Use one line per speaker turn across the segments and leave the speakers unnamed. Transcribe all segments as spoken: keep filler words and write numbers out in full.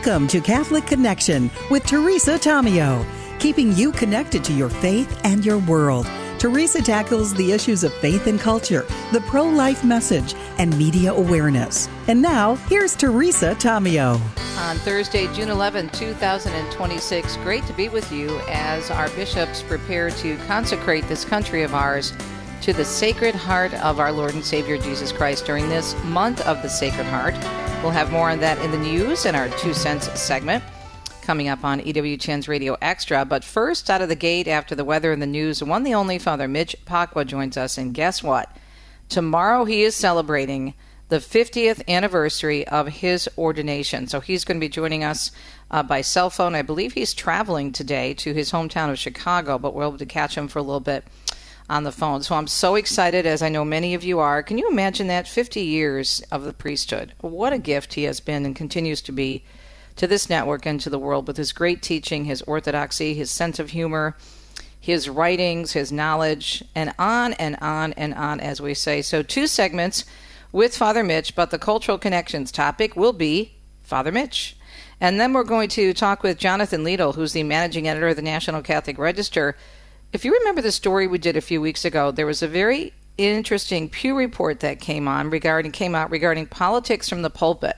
Welcome to Catholic Connection with Teresa Tomeo, keeping you connected to your faith and your world. Teresa tackles the issues of faith and culture, the pro-life message, and media awareness. And now, here's Teresa Tomeo.
On Thursday, June eleventh, twenty twenty-six, great to be with you as our bishops prepare to consecrate this country of ours to the Sacred Heart of our Lord and Savior Jesus Christ during this month of the Sacred Heart. We'll have more on that in the news in our Two Cents segment coming up on E W T N's Radio Extra. But first, out of the gate, after the weather and the news, the one the only Father Mitch Pacwa joins us. And guess what? Tomorrow he is celebrating the fiftieth anniversary of his ordination. So he's going to be joining us uh, by cell phone. I believe he's traveling today to his hometown of Chicago, but we're able to catch him for a little bit on the phone. So I'm so excited, as I know many of you are. Can you imagine that? fifty years of the priesthood. What a gift he has been and continues to be to this network and to the world with his great teaching, his orthodoxy, his sense of humor, his writings, his knowledge, and on and on and on, as we say. So two segments with Father Mitch, but the Cultural Connections topic will be Father Mitch. And then we're going to talk with Jonathan Liedl, who's the managing editor of the National Catholic Register. If you remember the story we did a few weeks ago, there was a very interesting Pew report that came on regarding came out regarding politics from the pulpit.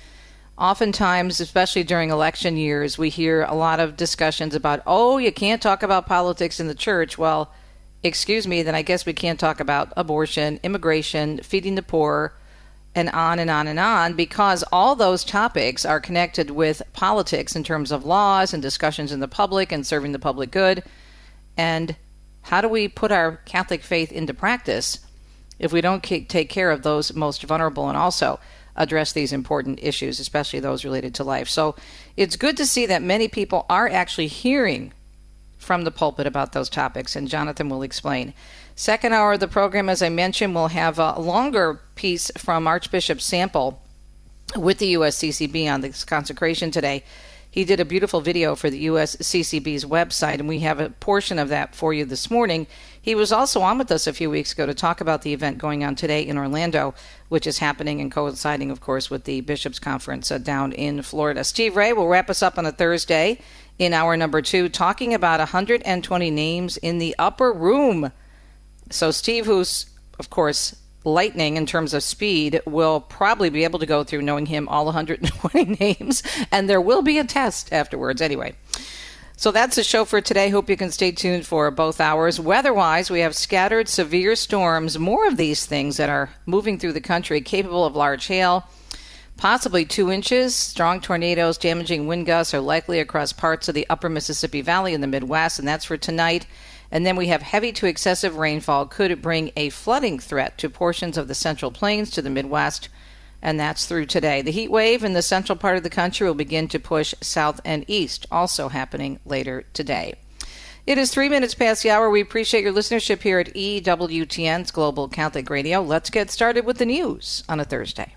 Oftentimes, especially during election years, we hear a lot of discussions about, oh, you can't talk about politics in the church. Well, excuse me, then I guess we can't talk about abortion, immigration, feeding the poor, and on and on and on, because all those topics are connected with politics in terms of laws and discussions in the public and serving the public good. And how do we put our Catholic faith into practice if we don't take care of those most vulnerable and also address these important issues, especially those related to life? So it's good to see that many people are actually hearing from the pulpit about those topics, and Jonathan will explain. Second hour of the program, as I mentioned, we'll have a longer piece from Archbishop Sample with the U S C C B on this consecration today. He did a beautiful video for the U S C C B's website, and we have a portion of that for you this morning. He was also on with us a few weeks ago to talk about the event going on today in Orlando, which is happening and coinciding, of course, with the Bishops' Conference uh, down in Florida. Steve Ray will wrap us up on a Thursday in hour number two, talking about one hundred twenty names in the upper room. So Steve, who's, of course, lightning in terms of speed, will probably be able to go through, knowing him, all one hundred twenty names, and there will be a test afterwards anyway. So that's the show for today. Hope you can stay tuned for both hours. Weather-wise, we have scattered severe storms, more of these things that are moving through the country, capable of large hail, possibly two inches. Strong tornadoes, damaging wind gusts are likely across parts of the upper Mississippi Valley in the Midwest, and that's for tonight. And then we have heavy to excessive rainfall could bring a flooding threat to portions of the Central Plains to the Midwest, and that's through today. The heat wave in the central part of the country will begin to push south and east, also happening later today. It is three minutes past the hour. We appreciate your listenership here at E W T N's Global Catholic Radio. Let's get started with the news on a Thursday.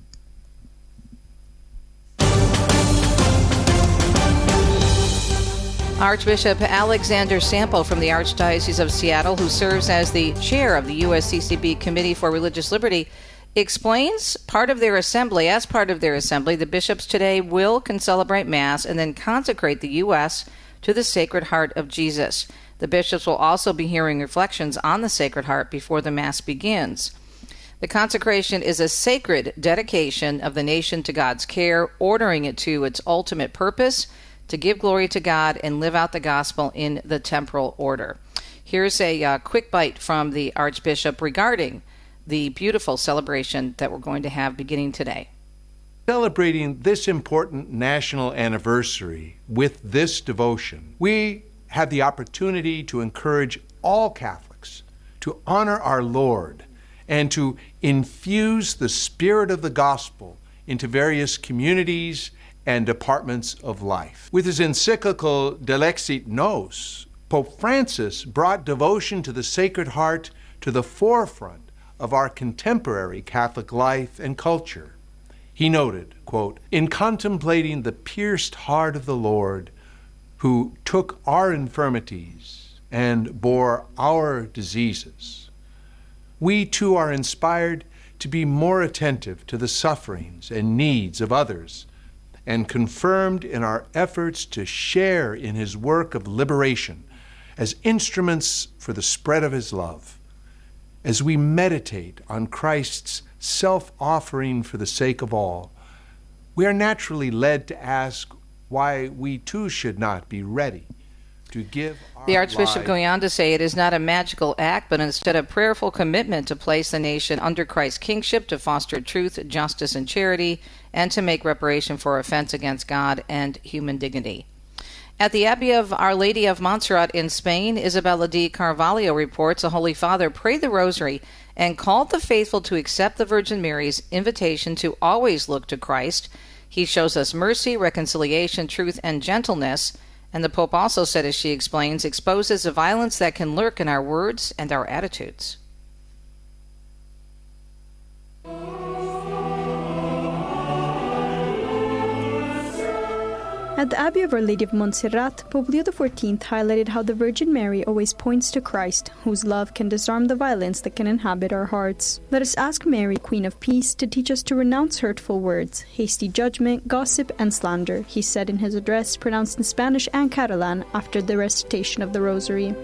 Archbishop Alexander Sample from the Archdiocese of Seattle, who serves as the chair of the U S C C B Committee for Religious Liberty, explains part of their assembly. As part of their assembly, the bishops today will can celebrate Mass and then consecrate the U S to the Sacred Heart of Jesus. The bishops will also be hearing reflections on the Sacred Heart before the Mass begins. The consecration is a sacred dedication of the nation to God's care, ordering it to its ultimate purpose, to give glory to God and live out the gospel in the temporal order. Here's a uh, quick bite from the Archbishop regarding the beautiful celebration that we're going to have beginning today.
Celebrating this important national anniversary with this devotion, we have the opportunity to encourage all Catholics to honor our Lord and to infuse the spirit of the gospel into various communities and departments of life. With his encyclical Delexit Nos, Pope Francis brought devotion to the Sacred Heart to the forefront of our contemporary Catholic life and culture. He noted, quote, "In contemplating the pierced heart of the Lord, who took our infirmities and bore our diseases, we too are inspired to be more attentive to the sufferings and needs of others, and confirmed in our efforts to share in his work of liberation as instruments for the spread of his love. As we meditate on Christ's self-offering for the sake of all, we are naturally led to ask why we too should not be ready to give our
The Archbishop
lives.
going on to say it is not a magical act, but instead a prayerful commitment to place the nation under Christ's kingship, to foster truth, justice, and charity, and to make reparation for offense against God and human dignity. At the Abbey of Our Lady of Montserrat in Spain, Isabella D. Carvalho reports the Holy Father prayed the Rosary and called the faithful to accept the Virgin Mary's invitation to always look to Christ. He shows us mercy, reconciliation, truth, and gentleness. And the Pope also said, as she explains, exposes the violence that can lurk in our words and our attitudes.
At the Abbey of Our Lady of Montserrat, Pope Leo the fourteenth highlighted how the Virgin Mary always points to Christ, whose love can disarm the violence that can inhabit our hearts. Let us ask Mary, Queen of Peace, to teach us to renounce hurtful words, hasty judgment, gossip, and slander, he said in his address pronounced in Spanish and Catalan after the recitation of the Rosary.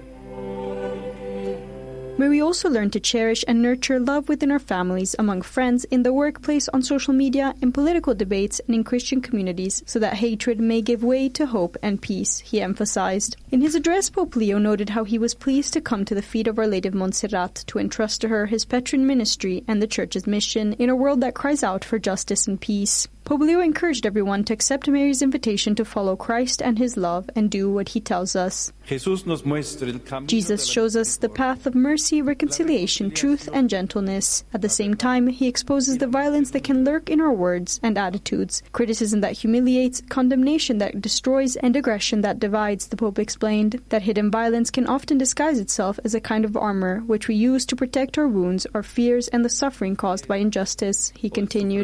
May we also learn to cherish and nurture love within our families, among friends, in the workplace, on social media, in political debates, and in Christian communities, so that hatred may give way to hope and peace, he emphasized. In his address, Pope Leo noted how he was pleased to come to the feet of Our Lady of Montserrat to entrust to her his patron ministry and the Church's mission in a world that cries out for justice and peace. Pope Leo encouraged everyone to accept Mary's invitation to follow Christ and his love and do what he tells us. Jesus shows us the path of mercy, reconciliation, truth, and gentleness. At the same time, he exposes the violence that can lurk in our words and attitudes, criticism that humiliates, condemnation that destroys, and aggression that divides. The Pope explained that hidden violence can often disguise itself as a kind of armor, which we use to protect our wounds, our fears, and the suffering caused by injustice. He continued.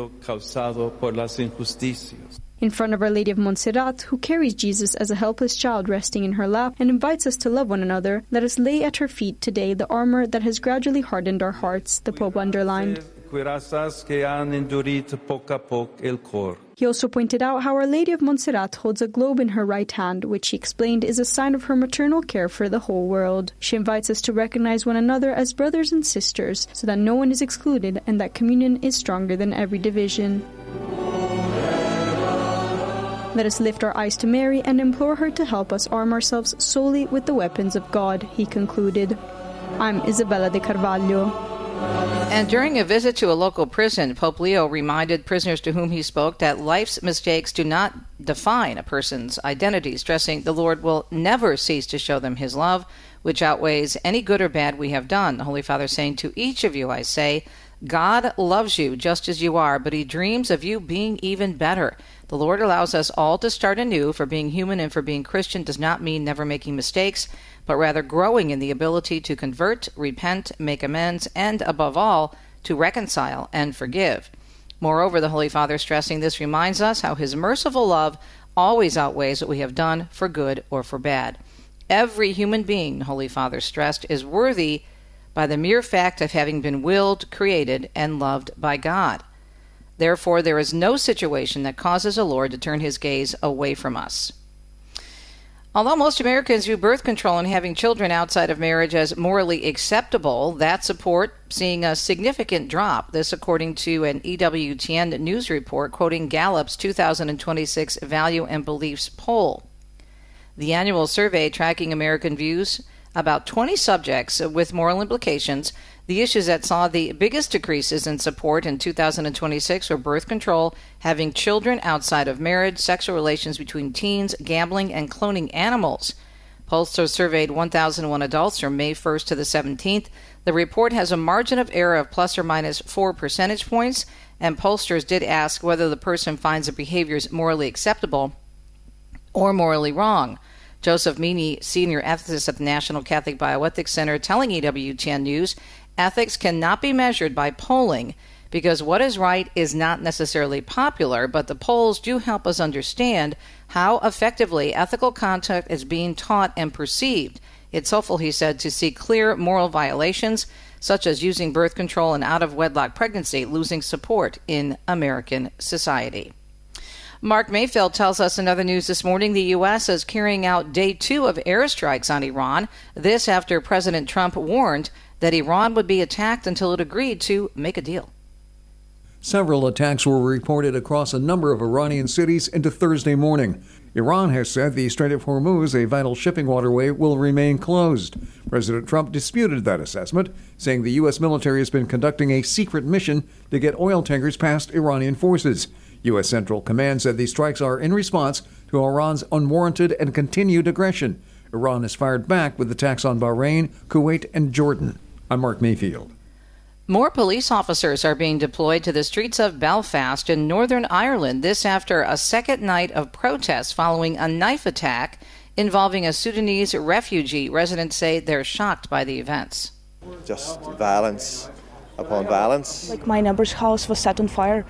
In front of Our Lady of Montserrat, who carries Jesus as a helpless child resting in her lap and invites us to love one another, let us lay at her feet today the armor that has gradually hardened our hearts, the Pope underlined. He also pointed out how Our Lady of Montserrat holds a globe in her right hand, which he explained is a sign of her maternal care for the whole world. She invites us to recognize one another as brothers and sisters, so that no one is excluded and that communion is stronger than every division. Let us lift our eyes to Mary and implore her to help us arm ourselves solely with the weapons of God, he concluded. I'm Isabella de Carvalho.
And during a visit to a local prison, Pope Leo reminded prisoners to whom he spoke that life's mistakes do not define a person's identity, stressing the Lord will never cease to show them his love, which outweighs any good or bad we have done. The Holy Father saying, to each of you I say, God loves you just as you are, but he dreams of you being even better. The Lord allows us all to start anew, for being human and for being Christian does not mean never making mistakes, but rather growing in the ability to convert, repent, make amends, and, above all, to reconcile and forgive. Moreover, the Holy Father stressing this reminds us how his merciful love always outweighs what we have done for good or for bad. Every human being, the Holy Father stressed, is worthy by the mere fact of having been willed, created, and loved by God. Therefore, there is no situation that causes the Lord to turn his gaze away from us. Although most Americans view birth control and having children outside of marriage as morally acceptable, that support seeing a significant drop. This according to an E W T N news report quoting Gallup's two thousand twenty-six Value and Beliefs poll. The annual survey tracking American views about twenty subjects with moral implications. The issues that saw the biggest decreases in support in two thousand twenty-six were birth control, having children outside of marriage, sexual relations between teens, gambling, and cloning animals. Pollsters surveyed one thousand one adults from May first to the seventeenth. The report has a margin of error of plus or minus four percentage points, and pollsters did ask whether the person finds the behaviors morally acceptable or morally wrong. Joseph Meany, senior ethicist at the National Catholic Bioethics Center, telling E W T N News, ethics cannot be measured by polling because what is right is not necessarily popular, but the polls do help us understand how effectively ethical conduct is being taught and perceived. It's helpful, he said, to see clear moral violations, such as using birth control and out-of-wedlock pregnancy, losing support in American society. Mark Mayfield tells us in other news this morning the U S is carrying out day two of airstrikes on Iran. This after President Trump warned that Iran would be attacked until it agreed to make a deal.
Several attacks were reported across a number of Iranian cities into Thursday morning. Iran has said the Strait of Hormuz, a vital shipping waterway, will remain closed. President Trump disputed that assessment, saying the U S military has been conducting a secret mission to get oil tankers past Iranian forces. U S Central Command said these strikes are in response to Iran's unwarranted and continued aggression. Iran has fired back with attacks on Bahrain, Kuwait, and Jordan. I'm Mark Mayfield.
More police officers are being deployed to the streets of Belfast in Northern Ireland, this after a second night of protests following a knife attack involving a Sudanese refugee. Residents say they're shocked by the events.
Just violence upon violence.
Like my neighbour's house was set on fire.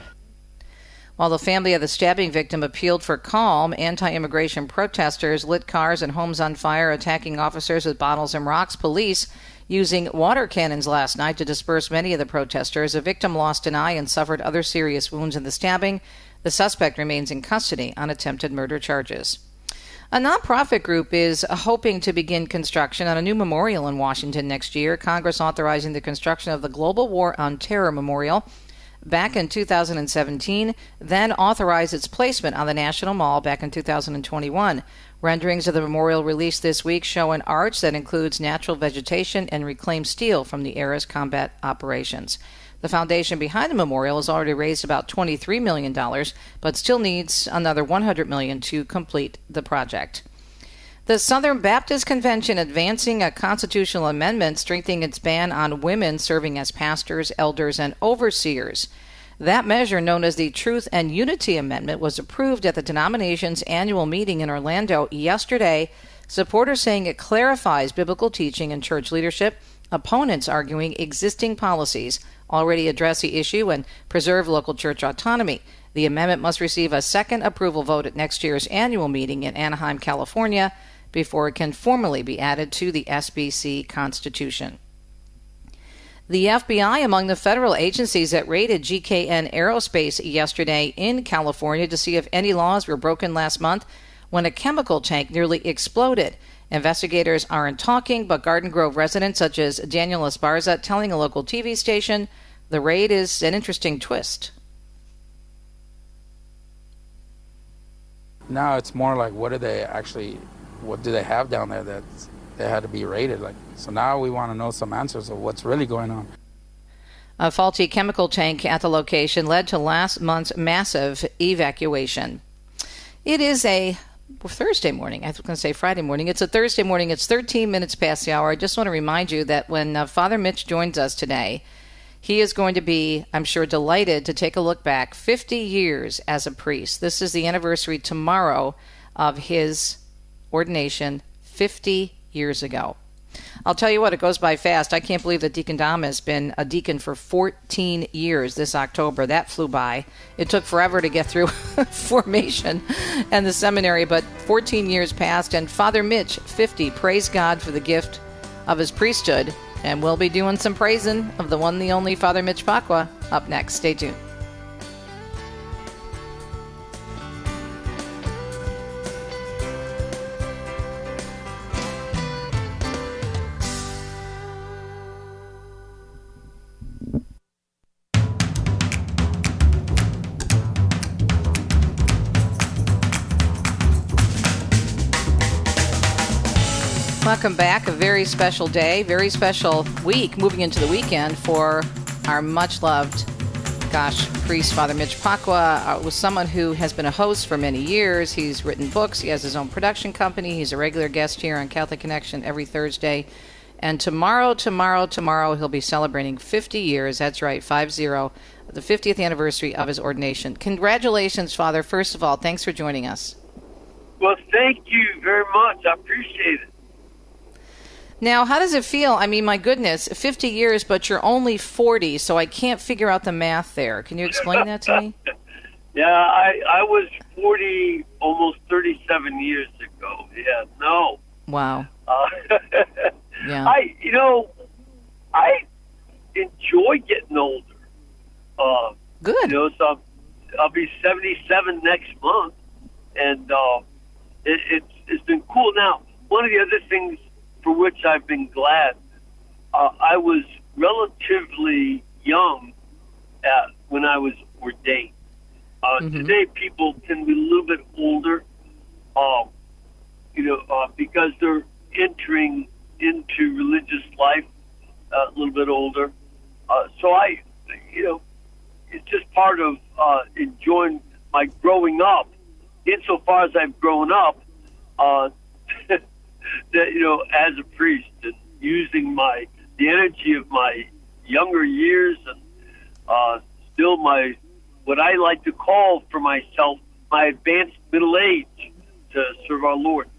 While the family of the stabbing victim appealed for calm, anti-immigration protesters lit cars and homes on fire, attacking officers with bottles and rocks. Police using water cannons last night to disperse many of the protesters. A victim lost an eye and suffered other serious wounds in the stabbing. The suspect remains in custody on attempted murder charges. A nonprofit group is hoping to begin construction on a new memorial in Washington next year. Congress authorizing the construction of the Global War on Terror Memorial back in two thousand seventeen, then authorized its placement on the National Mall back in two thousand twenty-one. Renderings of the memorial released this week show an arch that includes natural vegetation and reclaimed steel from the era's combat operations. The foundation behind the memorial has already raised about twenty-three million dollars, but still needs another one hundred million dollars to complete the project. The Southern Baptist Convention advancing a constitutional amendment strengthening its ban on women serving as pastors, elders, and overseers. That measure, known as the Truth and Unity Amendment, was approved at the denomination's annual meeting in Orlando yesterday. Supporters saying it clarifies biblical teaching and church leadership. Opponents arguing existing policies already address the issue and preserve local church autonomy. The amendment must receive a second approval vote at next year's annual meeting in Anaheim, California, before it can formally be added to the S B C Constitution. The F B I among the federal agencies that raided G K N Aerospace yesterday in California to see if any laws were broken last month when a chemical tank nearly exploded. Investigators aren't talking, but Garden Grove residents such as Daniel Esparza telling a local T V station the raid is an interesting twist.
Now it's more like, what do they actually, what do they have down there that they had to be raided? Like, so now we want to know some answers of what's really going on.
A faulty chemical tank at the location led to last month's massive evacuation. It is a Thursday morning. I was going to say Friday morning. It's a Thursday morning. It's thirteen minutes past the hour. I just want to remind you that when uh, Father Mitch joins us today, he is going to be, I'm sure, delighted to take a look back fifty years as a priest. This is the anniversary tomorrow of his ordination fifty years ago. I'll tell you what, it goes by fast. I can't believe that Deacon Dom has been a deacon for fourteen years this October. That flew by. It took forever to get through formation and the seminary, but fourteen years passed, and Father Mitch, fifty, praise God for the gift of his priesthood, and we'll be doing some praising of the one, the only Father Mitch Pacwa up next. Stay tuned. Welcome back. A very special day, very special week, moving into the weekend for our much-loved, gosh, priest, Father Mitch Pacwa, uh, was someone who has been a host for many years. He's written books. He has his own production company. He's a regular guest here on Catholic Connection every Thursday. And tomorrow, tomorrow, tomorrow, he'll be celebrating fifty years. That's right, five zero, the fiftieth anniversary of his ordination. Congratulations, Father. First of all, thanks for joining us.
Well, thank you very much. I appreciate it.
Now, how does it feel? I mean, my goodness, fifty years, but you're only forty, so I can't figure out the math there. Can you explain that to me?
Yeah, I, I was forty almost thirty-seven years ago. Yeah, no.
Wow.
Uh,
yeah.
I, you know, I enjoy getting older. Uh,
Good.
You know, so I'm, I'll be seventy-seven next month, and uh, it, it's it's been cool. Now, one of the other things for which I've been glad, uh, I was relatively young at, when I was ordained. Uh,
Mm-hmm.
Today, people tend to be a little bit older, um, you know, uh, because they're entering into religious life uh, a little bit older. Uh, so I, you know, it's just part of uh, enjoying my growing up. Insofar as I've grown up, uh, that, you know, as a priest and using my the energy of my younger years and uh, still my what I like to call for myself my advanced middle age to serve our Lord.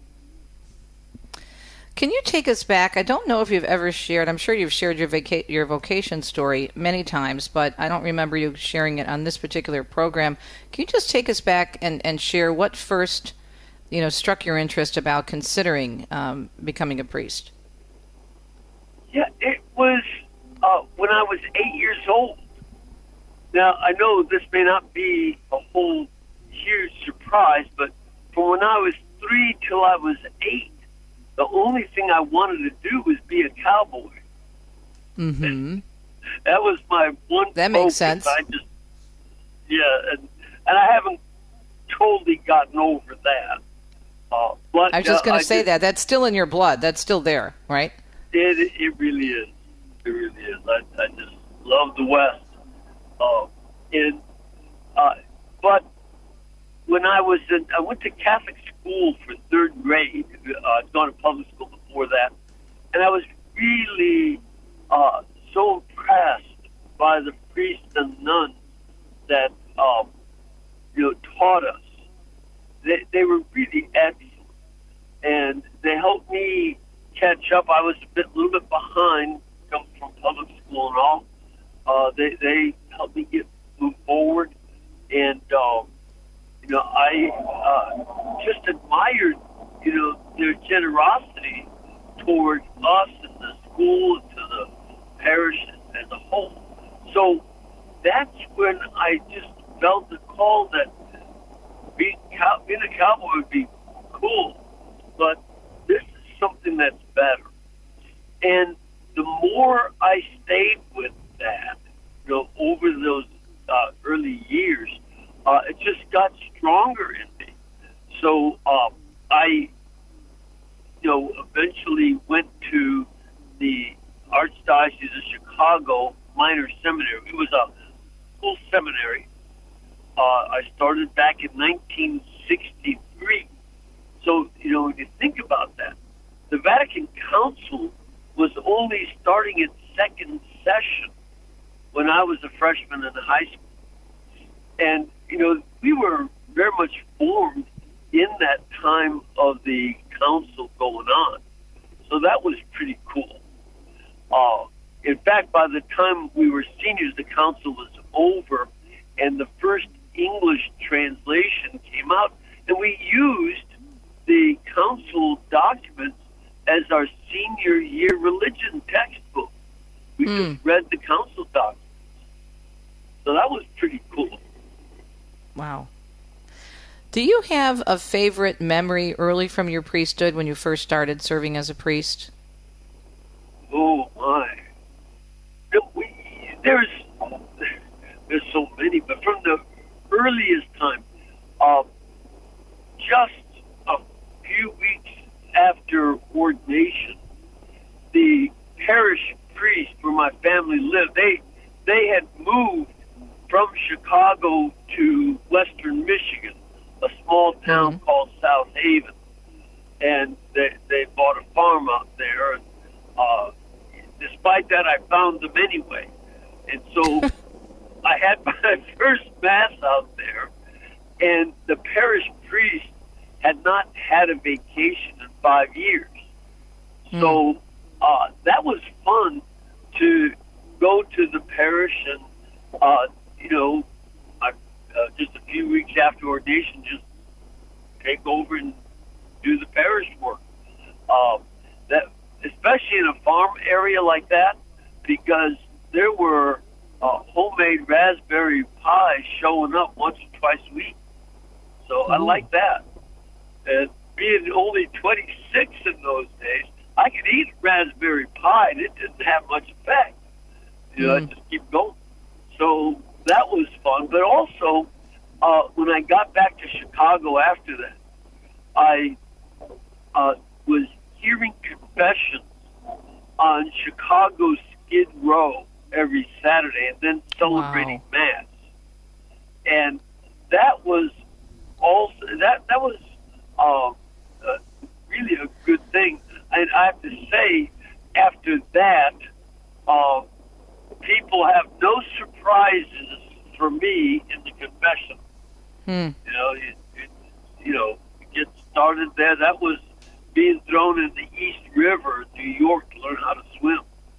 Can you take us back? I don't know if you've ever shared, I'm sure you've shared your vaca- your vocation story many times, but I don't remember you sharing it on this particular program. Can you just take us back and, and share what first, you know, struck your interest about considering um, becoming a priest?
Yeah, it was uh, when I was eight years old. Now, I know this may not be a whole huge surprise, but from when I was three till I was eight, the only thing I wanted to do was be a cowboy.
Mm-hmm.
That was my one
That makes
focus.
sense.
I just, yeah, and, and I haven't totally gotten over that. Uh, but
I was just
uh,
going
I
to say
did-
that. That's still in your blood. That's still there, right?
It, it really is. It really is. I, I just love the West. Uh, and, uh, but when I was in, I went to Catholic school for third grade. Uh, I'd gone to public school before that. And I was really uh, so impressed by the priests and nuns that, um, you know, taught us. They, they were really excellent. And they helped me catch up. I was a bit, little bit behind, coming from public school and all. Uh, they they helped me get move forward, and um, you know I uh, just admired you know their generosity toward us and the school and to the parish as a whole. So that's when I just felt the call that being cow- being a cowboy would be cool, but this is something that's better. And the more I stayed with that, you know, over those uh, early years, uh, it just got stronger in me. So um, I, you know, eventually went to the Archdiocese of Chicago Minor Seminary. It was a full seminary. Uh, I started back in nineteen sixty-three. So, you know, when you think about that, the Vatican Council was only starting its second session when I was a freshman in high school. And, you know, we were very much formed in that time of the council going on. So that was pretty cool. Uh, in fact, by the time we were seniors, the council was over, and the first English translation came out, and we used the council documents as our senior year religion textbook. We
Mm.
just read the council documents. So that was pretty cool.
Wow. Do you have a favorite memory early from your priesthood when you first started serving as a priest?
Oh, my. No, we, there's, there's so many, but from the earliest time, uh, just a few weeks after ordination, the parish priest where my family lived, they they had moved from Chicago to western Michigan, a small town
Mm-hmm.
called South Haven, and they they bought a farm out there. And uh, despite that, I found them anyway, and so I had my first mass out there, and the parish priest had not had a vacation in five years. So uh, that was fun to go to the parish and, uh, you know, I, uh, just a few weeks after ordination, just take over and do the parish work. Uh, that, especially in a farm area like that, because there were uh, homemade raspberry pie showing up once or twice a week. So I like that. And being only twenty-six in those days, I could eat raspberry pie and it didn't have much effect. You know, mm. I just keep going. So that was fun. But also, uh, when I got back to Chicago after that, I uh, was hearing confessions on Chicago Skid Row every Saturday and then celebrating wow. Mass. And that was also, that, that was um, uh, really a good thing. And I have to say, after that, uh, people have no surprises for me in the confession.
Hmm.
You know, it, it, you know, get started there. That was being thrown in the East River, New York, to learn how to swim.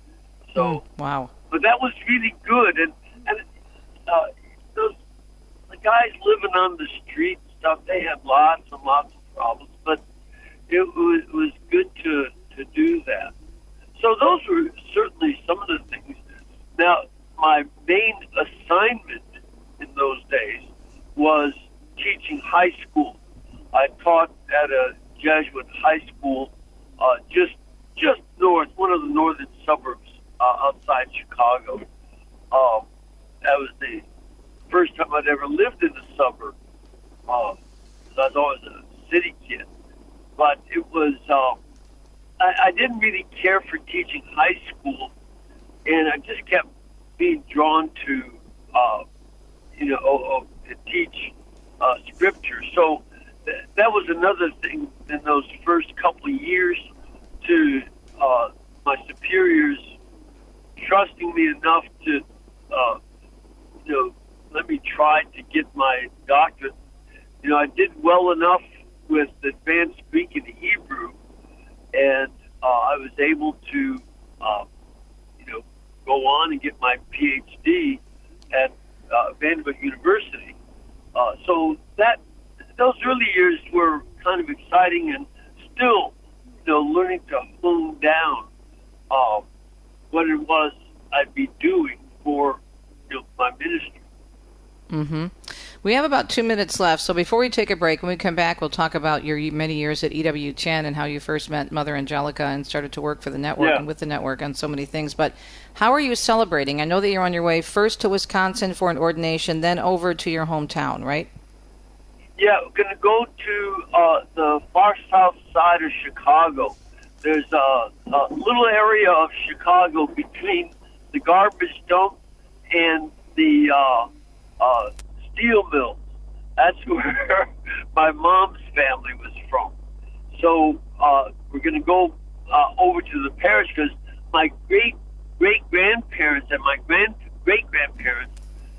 So,
mm, wow.
But that was really good, and and uh, those the guys living on the street and stuff, they had lots and lots of problems, but it was, it was good to to do that. So those were certainly some of the things. Now, my main assignment in those days was teaching high school. I taught at a Jesuit high school uh, just just north, one of the northern suburbs uh, outside Chicago. Um, that was the first time I'd ever lived in a suburb. Uh, I was always a city kid. But it was, uh, I, I didn't really care for teaching high school, and I just kept being drawn to, uh, you know, uh, to teach uh, scripture. So th- that was another thing in those first couple of years, to uh, my superiors trusting me enough to, uh, you know, let me try to get my doctorate. You know, I did well enough with advanced Greek and Hebrew, and uh, I was able to, uh, you know, go on and get my P H D at uh, Vanderbilt University. Uh, so that those early years were kind of exciting, and still, you know, learning to hone down uh, what it was I'd be doing for, you know, my ministry.
Mm-hmm. We have about two minutes left, so before we take a break, when we come back, we'll talk about your many years at E W T N and how you first met Mother Angelica and started to work for the network
yeah.
and with the network on so many things. But how are you celebrating? I know that you're on your way first to Wisconsin for an ordination, then over to your hometown, right?
Yeah, we're going to go to uh, the far south side of Chicago. There's a, a little area of Chicago between the garbage dump and the uh, uh, steel mills. That's where my mom's family was from. So uh, we're going to go uh, over to the parish because my great great grandparents and my grand great grandparents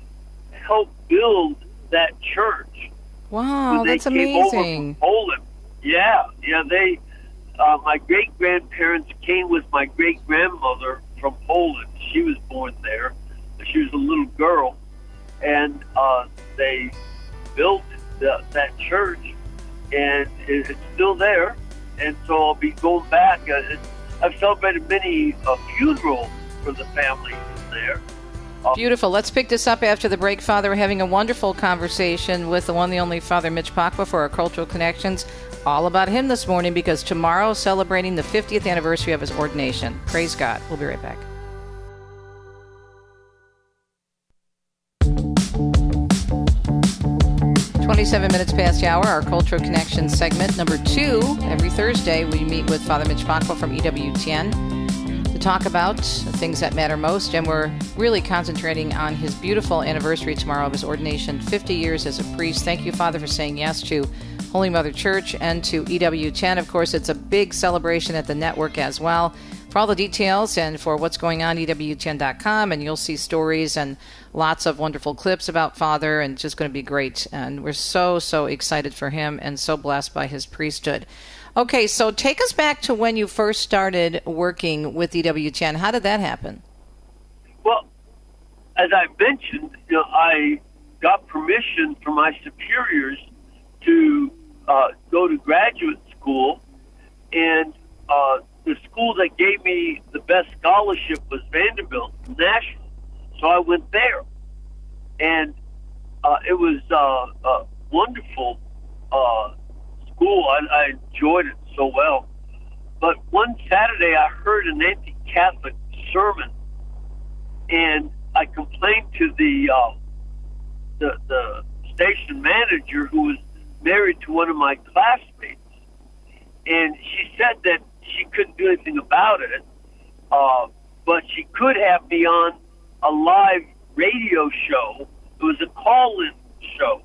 helped build that church.
Wow,
when they
that's
came
amazing.
Over from Poland. Yeah, yeah. They, uh, my great grandparents came with my great grandmother from Poland. She was born there. She was a little girl, and uh, they built the, that church, and it, it's still there. And so I'll be going back. Uh, it, I've celebrated many uh, funerals for the family there. Uh,
Beautiful. Let's pick this up after the break, Father. We're having a wonderful conversation with the one, the only Father Mitch Pacwa for our Cultural Connections, all about him this morning, because tomorrow celebrating the fiftieth anniversary of his ordination. Praise God. We'll be right back. twenty-seven minutes past the hour, our Cultural Connections segment number two. Every Thursday, we meet with Father Mitch Pacwa from E W T N to talk about the things that matter most, and we're really concentrating on his beautiful anniversary tomorrow of his ordination, fifty years as a priest. Thank you, Father, for saying yes to Holy Mother Church and to E W T N. Of course, it's a big celebration at the network as well. For all the details and for what's going on, E W T N dot com, and you'll see stories and lots of wonderful clips about Father, and it's just going to be great. And we're so, so excited for him and so blessed by his priesthood. Okay, so take us back to when you first started working with E W T N. How did that happen?
Well, as I mentioned, you know, I got permission from my superiors to uh, go to graduate school, and uh, the school that gave me the best scholarship was Vanderbilt, Nashville. So I went there, and uh, it was uh, a wonderful uh, school. I, I enjoyed it so well. But one Saturday, I heard an anti-Catholic sermon, and I complained to the uh, the, the station manager, who was married to one of my classmates, and she said that she couldn't do anything about it, uh, but she could have me on a live radio show. It was a call-in show,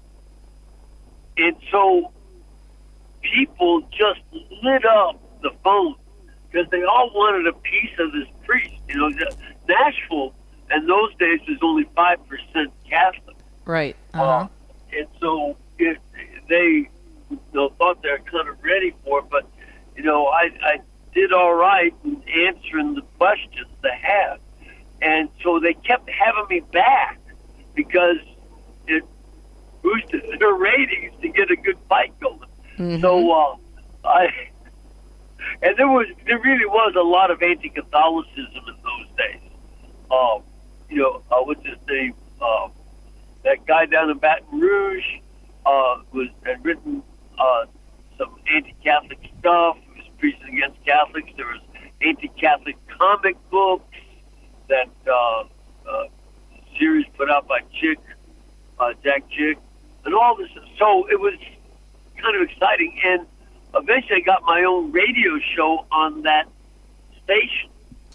and so people just lit up the phone because they all wanted a piece of this priest. You know, Nashville in those days was only five percent Catholic.
Right. Uh-huh.
Uh, and so it, they you know, thought they were kind of ready for it, but, you know, I, I did all right in answering the questions they had. And so they kept having me back because it boosted their ratings to get a good fight going. Mm-hmm. So uh, I... And there was, there really was a lot of anti-Catholicism in those days. Um, you know, uh, what's his name? Uh, that guy down in Baton Rouge uh, was had written uh, some anti-Catholic stuff. He was preaching against Catholics. There was anti-Catholic comic books that uh, uh, series put out by Chick, uh, Jack Chick, and all this. So it was kind of exciting. And eventually I got my own radio show on that station.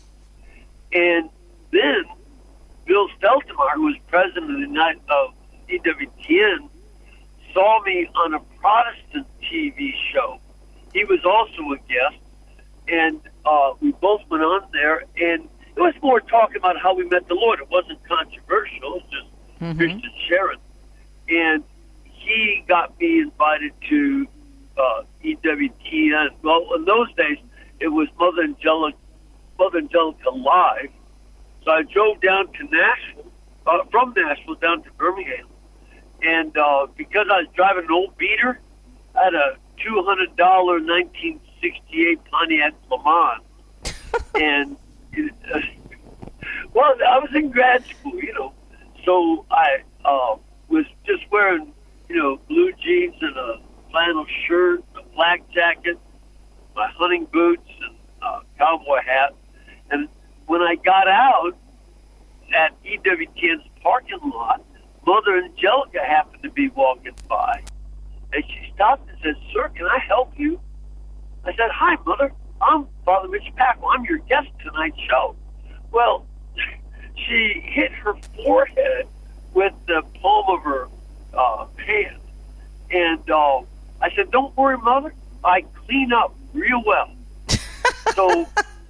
And then Bill Steltemar, who was president of the United, of E W T N, saw me on a Protestant T V show. He was also a guest, and uh, we both went on there, and it was more talking about how we met the Lord. It wasn't controversial. It was just mm-hmm. Christian sharing. And he got me invited to uh, E W T N. Well, in those days, it was Mother Angelica, Mother Angelica Live. So I drove down to Nashville, uh, from Nashville down to Birmingham. And uh, because I was driving an old beater, I had a two hundred dollars nineteen sixty-eight Pontiac Le Mans. and, uh, well, I was in grad school, you know. So I uh, was just wearing, you know, blue jeans and a flannel shirt, a black jacket, my hunting boots, and a cowboy hat. And when I got out at E W T N's parking lot, Mother Angelica happened to be walking by. And she stopped and said, "Sir, can I help you?" I said, "Hi, Mother. I'm Father Mitch Packel. I'm your guest tonight's show." Well, she hit her forehead with the palm of her uh, hand. And uh, I said, "Don't worry, Mother. I clean up real well." so,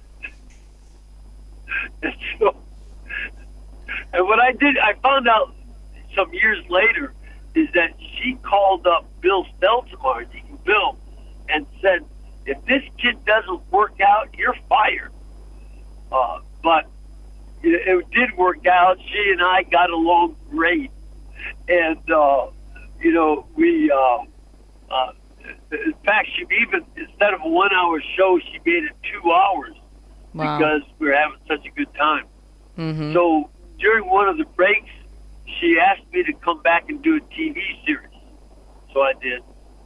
and so, and what I did, I found out some years later, is that she called up Bill Steltemar, Deacon Bill, and said, "If this kid doesn't work out, you're fired." Uh, but it, it did work out. She and I got along great. And, uh, you know, we, uh, uh, in fact, she even, instead of a one-hour show, she made it two hours wow. because we were having such a good time. Mm-hmm. So during one of the breaks, she asked me to come back and do a T V series. So I did.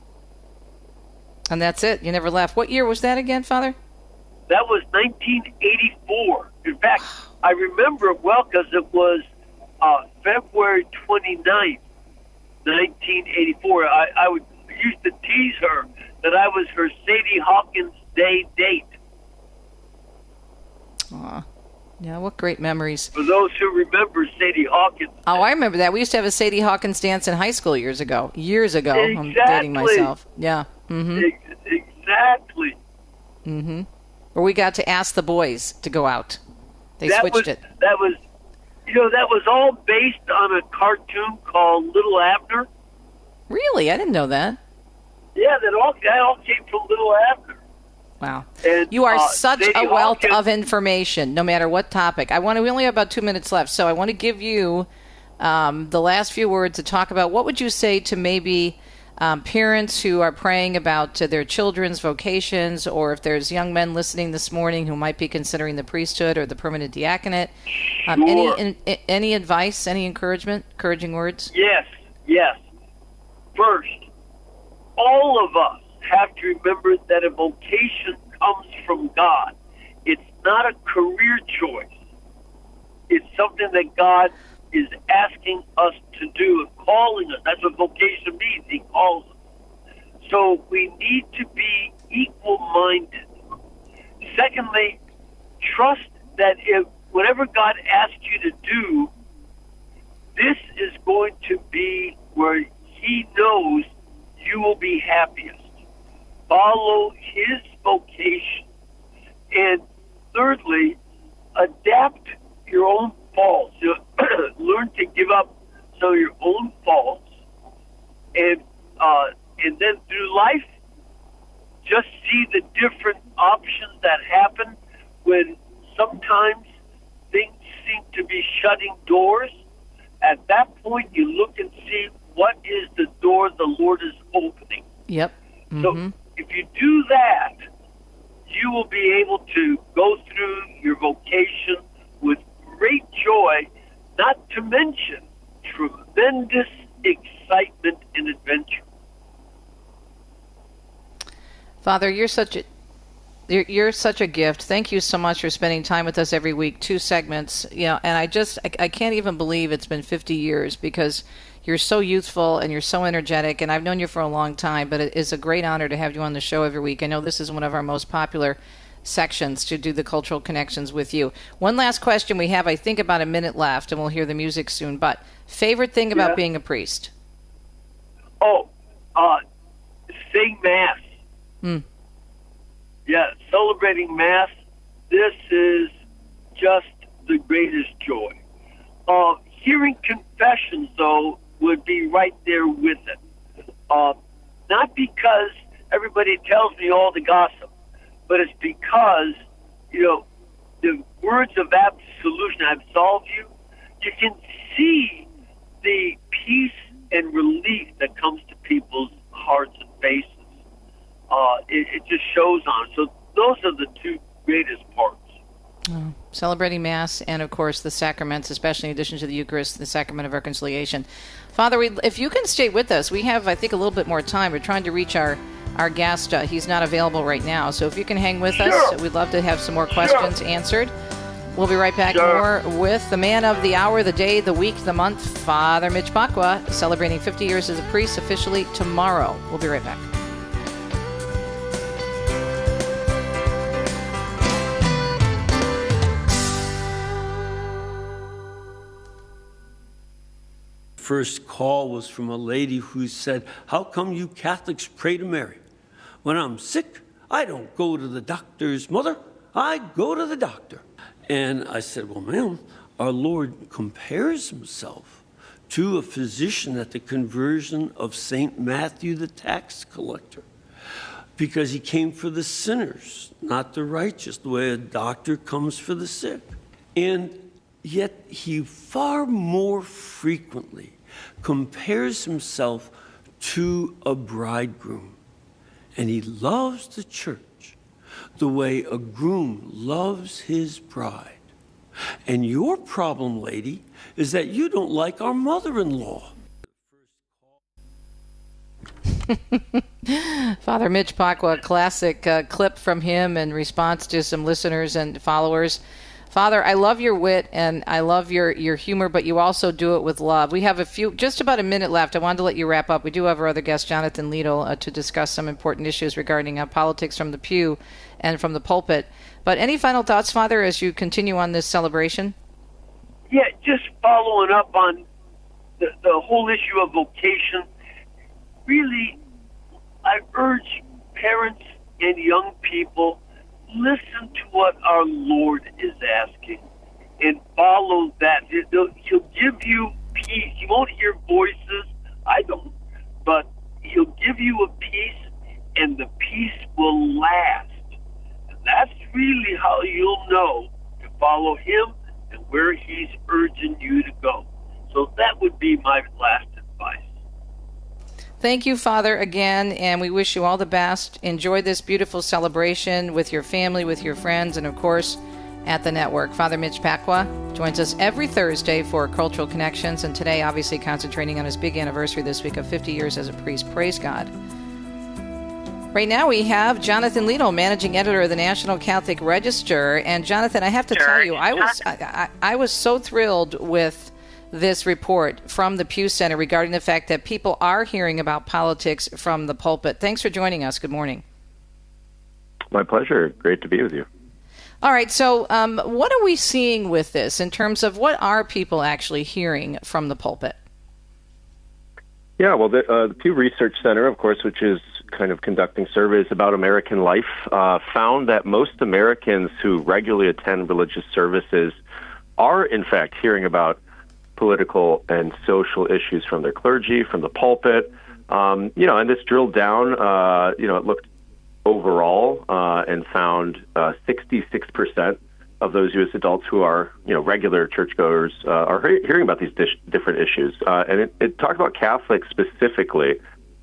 And that's it? You never left. What year was that again, Father?
That was nineteen eighty-four. In fact, I remember it well because it was uh, February twenty-ninth, nineteen eighty-four. I, I would used to tease her that I was her Sadie Hawkins Day date.
Aw. Yeah, what great memories.
For those who remember Sadie Hawkins.
Oh, I remember that. We used to have a Sadie Hawkins dance in high school years ago. Years ago.
Exactly.
I'm dating myself. Yeah. Mm-hmm.
Exactly.
Mm-hmm. Where we got to ask the boys to go out. They
that
switched
was,
it.
That was, you know, that was all based on a cartoon called Little Abner.
Really? I didn't know that.
Yeah, that all, that all came from Little Abner.
Wow.
And,
you are
uh,
such
Sadie
a wealth
Hawkins,
of information, no matter what topic. I want to, we only have about two minutes left, so I want to give you um, the last few words to talk about. What would you say to maybe um, parents who are praying about uh, their children's vocations, or if there's young men listening this morning who might be considering the priesthood or the permanent diaconate. Um,
Sure.
any in, any advice, any encouragement, encouraging words?
Yes, yes. First, all of us have to remember that a vocation comes from God. It's not a career choice. It's something that God is asking us to do and calling us. That's what vocation means. He calls us. So we need to be equal-minded. Secondly, trust that if whatever God asks you to do, this is going to be where He knows you will be happiest. Follow His vocation. And thirdly, adapt your own faults. You know, learn to give up some of your own faults. And, uh, and then through life, just see the different options that happen when sometimes things seem to be shutting doors. At that point, you look and see what is the door the Lord is opening.
Yep. Mm-hmm.
So if you do that, you will be able to go through your vocation with great joy, not to mention tremendous excitement and adventure.
Father, you're such a you're, you're such a gift. Thank you so much for spending time with us every week. Two segments, you know, and I just I, I can't even believe it's been fifty years, because you're so youthful and you're so energetic, and I've known you for a long time, but it is a great honor to have you on the show every week. I know this is one of our most popular sections to do the cultural connections with you. One last question we have, I think, about a minute left, and we'll hear the music soon, but favorite thing about
Yeah.
being a priest?
Oh, uh, sing Mass.
Hmm.
Yeah, celebrating Mass. This is just the greatest joy. Uh, hearing confessions, though, would be right there with it. Uh, not because everybody tells me all the gossip, but it's because, you know, the words of absolution, I absolve you, you can see the peace and relief that comes to people's hearts and faces. Uh, it, it just shows on. So those are the two greatest parts.
Oh, celebrating Mass and, of course, the sacraments, especially in addition to the Eucharist, the Sacrament of Reconciliation. Father, we, if you can stay with us, we have, I think, a little bit more time. We're trying to reach our, our guest. Uh, he's not available right now. So if you can hang with
Sure.
us, we'd love to have some more questions
Sure.
answered. We'll be right back
Sure.
more with the man of the hour, the day, the week, the month, Father Mitch Pacwa, celebrating fifty years as a priest officially tomorrow. We'll be right back.
First call was from a lady who said, "How come you Catholics pray to Mary? When I'm sick, I don't go to the doctor's mother, I go to the doctor." And I said, "Well, ma'am, our Lord compares himself to a physician at the conversion of Saint Matthew the tax collector, because he came for the sinners, not the righteous, the way a doctor comes for the sick." And yet he far more frequently compares himself to a bridegroom. And he loves the church the way a groom loves his bride. And your problem, lady, is that you don't like our mother-in-law.
Father Mitch Pacwa, a classic uh, clip from him in response to some listeners and followers. Father, I love your wit and I love your, your humor, but you also do it with love. We have a few, just about a minute left. I wanted to let you wrap up. We do have our other guest, Jonathan Liedl, uh, to discuss some important issues regarding uh, politics from the pew and from the pulpit. But any final thoughts, Father, as you continue on this celebration?
Yeah, just following up on the, the whole issue of vocation. Really, I urge parents and young people, listen to what our Lord is asking and follow that. He'll, he'll give you peace. You won't hear voices. I don't. But he'll give you a peace, and the peace will last. And that's really how you'll know to follow him and where he's urging you to go. So that would be my last advice.
Thank you, Father, again, and we wish you all the best. Enjoy this beautiful celebration with your family, with your friends, and, of course, at the network. Father Mitch Pacwa joins us every Thursday for Cultural Connections, and today, obviously, concentrating on his big anniversary this week of fifty years as a priest. Praise God. Right now, we have Jonathan Liedl, managing editor of the National Catholic Register. And, Jonathan, I have to tell you, I was I, I, I was so thrilled with this report from the Pew Center regarding the fact that people are hearing about politics from the pulpit. Thanks for joining us. Good morning.
My pleasure. Great to be with you.
All right. So um, what are we seeing with this in terms of what are people actually hearing from the pulpit?
Yeah, well, the, uh, the Pew Research Center, of course, which is kind of conducting surveys about American life, uh, found that most Americans who regularly attend religious services are, in fact, hearing about political and social issues from their clergy, from the pulpit. Um, you know, and this drilled down, uh, you know, it looked overall uh, and found uh, sixty-six percent of those U S adults who are, you know, regular churchgoers uh, are he- hearing about these dish- different issues. Uh, and it, it talked about Catholics specifically.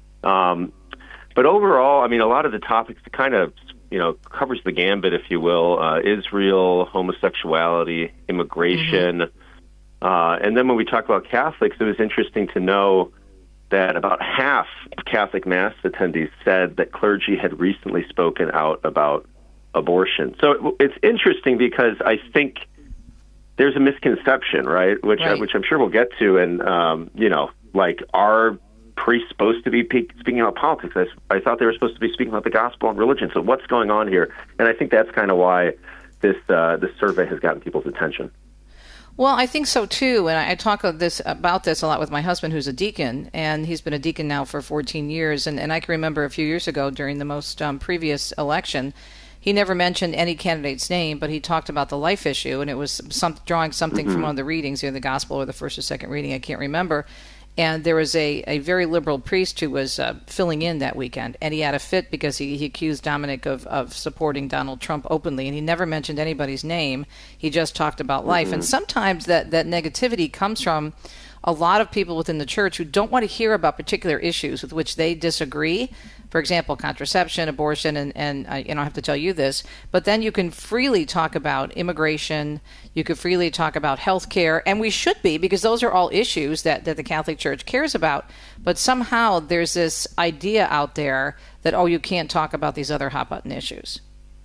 Um, but overall, I mean, a lot of the topics kind of, you know, covers the gambit, if you will, uh, Israel, homosexuality, immigration. Mm-hmm. Uh, and then when we talk about Catholics, it was interesting to know that about half of Catholic Mass attendees said that clergy had recently spoken out about abortion. So it's interesting because I think there's a misconception, right, which right. I, which I'm sure we'll get to. And, um, you know, like, are priests supposed to be pe- speaking about politics? I, I thought they were supposed to be speaking about the gospel and religion. So what's going on here? And I think that's kind of why this uh, this survey has gotten people's attention.
Well, I think so, too, and I talk of this, about this a lot with my husband, who's a deacon, and he's been a deacon now for fourteen years, and, and I can remember a few years ago during the most um, previous election, he never mentioned any candidate's name, but he talked about the life issue, and it was some, drawing something mm-hmm. from one of the readings, either the gospel or the first or second reading, I can't remember. And there was a, a very liberal priest who was uh, filling in that weekend, and he had a fit because he, he accused Dominic of, of supporting Donald Trump openly, and he never mentioned anybody's name. He just talked about life. Mm-hmm. And sometimes that, that negativity comes from a lot of people within the church who don't want to hear about particular issues with which they disagree. For example, contraception, abortion, and, and I, you know, I have to tell you this, but then you can freely talk about immigration, you could freely talk about health care, and we should be, because those are all issues that, that the Catholic Church cares about. But somehow there's this idea out there that, oh, you can't talk about these other hot-button issues.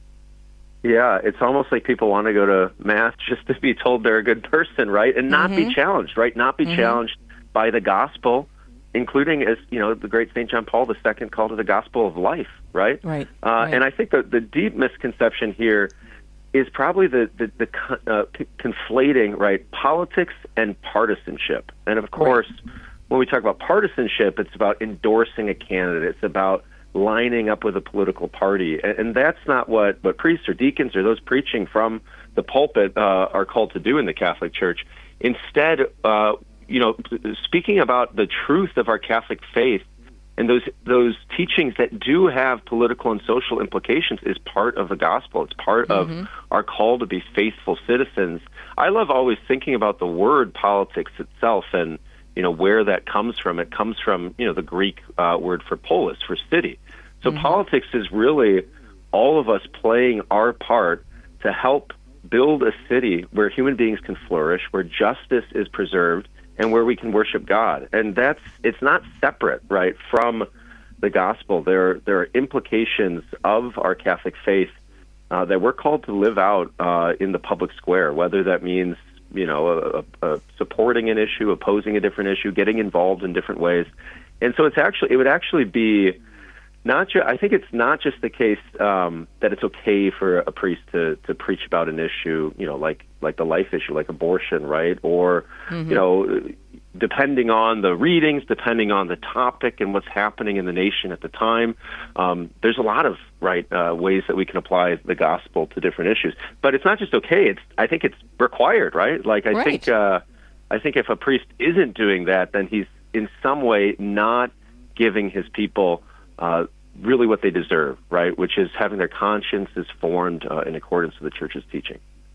Yeah, it's almost like people want to go to Mass just to be told they're a good person, right? And not mm-hmm. be challenged, right? Not be mm-hmm. challenged by the gospel, including, as you know, the great Saint John Paul the Second called it the gospel of life, right?
Right.
Uh,
right.
And I think that the deep misconception here is probably the, the, the uh, conflating, right, politics and partisanship. And of course, right. when we talk about partisanship, it's about endorsing a candidate. It's about lining up with a political party. And, and that's not what, what priests or deacons or those preaching from the pulpit uh, are called to do in the Catholic Church. Instead, uh, you know, speaking about the truth of our Catholic faith and those those teachings that do have political and social implications is part of the gospel. It's part mm-hmm. of our call to be faithful citizens. I love always thinking about the word politics itself and, you know, where that comes from. It comes from, you know, the Greek uh, word for polis, for city. So mm-hmm. politics is really all of us playing our part to help build a city where human beings can flourish, where justice is preserved, and where we can worship God. And that's, it's not separate, right, from the gospel. There, there are implications of our Catholic faith uh, that we're called to live out uh, in the public square, whether that means, you know, a, a supporting an issue, opposing a different issue, getting involved in different ways. And so it's actually, it would actually be not just, I think it's not just the case um, that it's okay for a priest to, to preach about an issue, you know, like, like the life issue, like abortion, right? Or, mm-hmm. you know, depending on the readings, depending on the topic and what's happening in the nation at the time, um, there's a lot of, right, uh, ways that we can apply the gospel to different issues. But it's not just okay, it's, I think it's required, right? Like, I right. think, uh, I think if a priest isn't doing that, then he's in some way not giving his people uh, really what they deserve, right? Which is having their consciences formed uh, in accordance with the Church's teaching.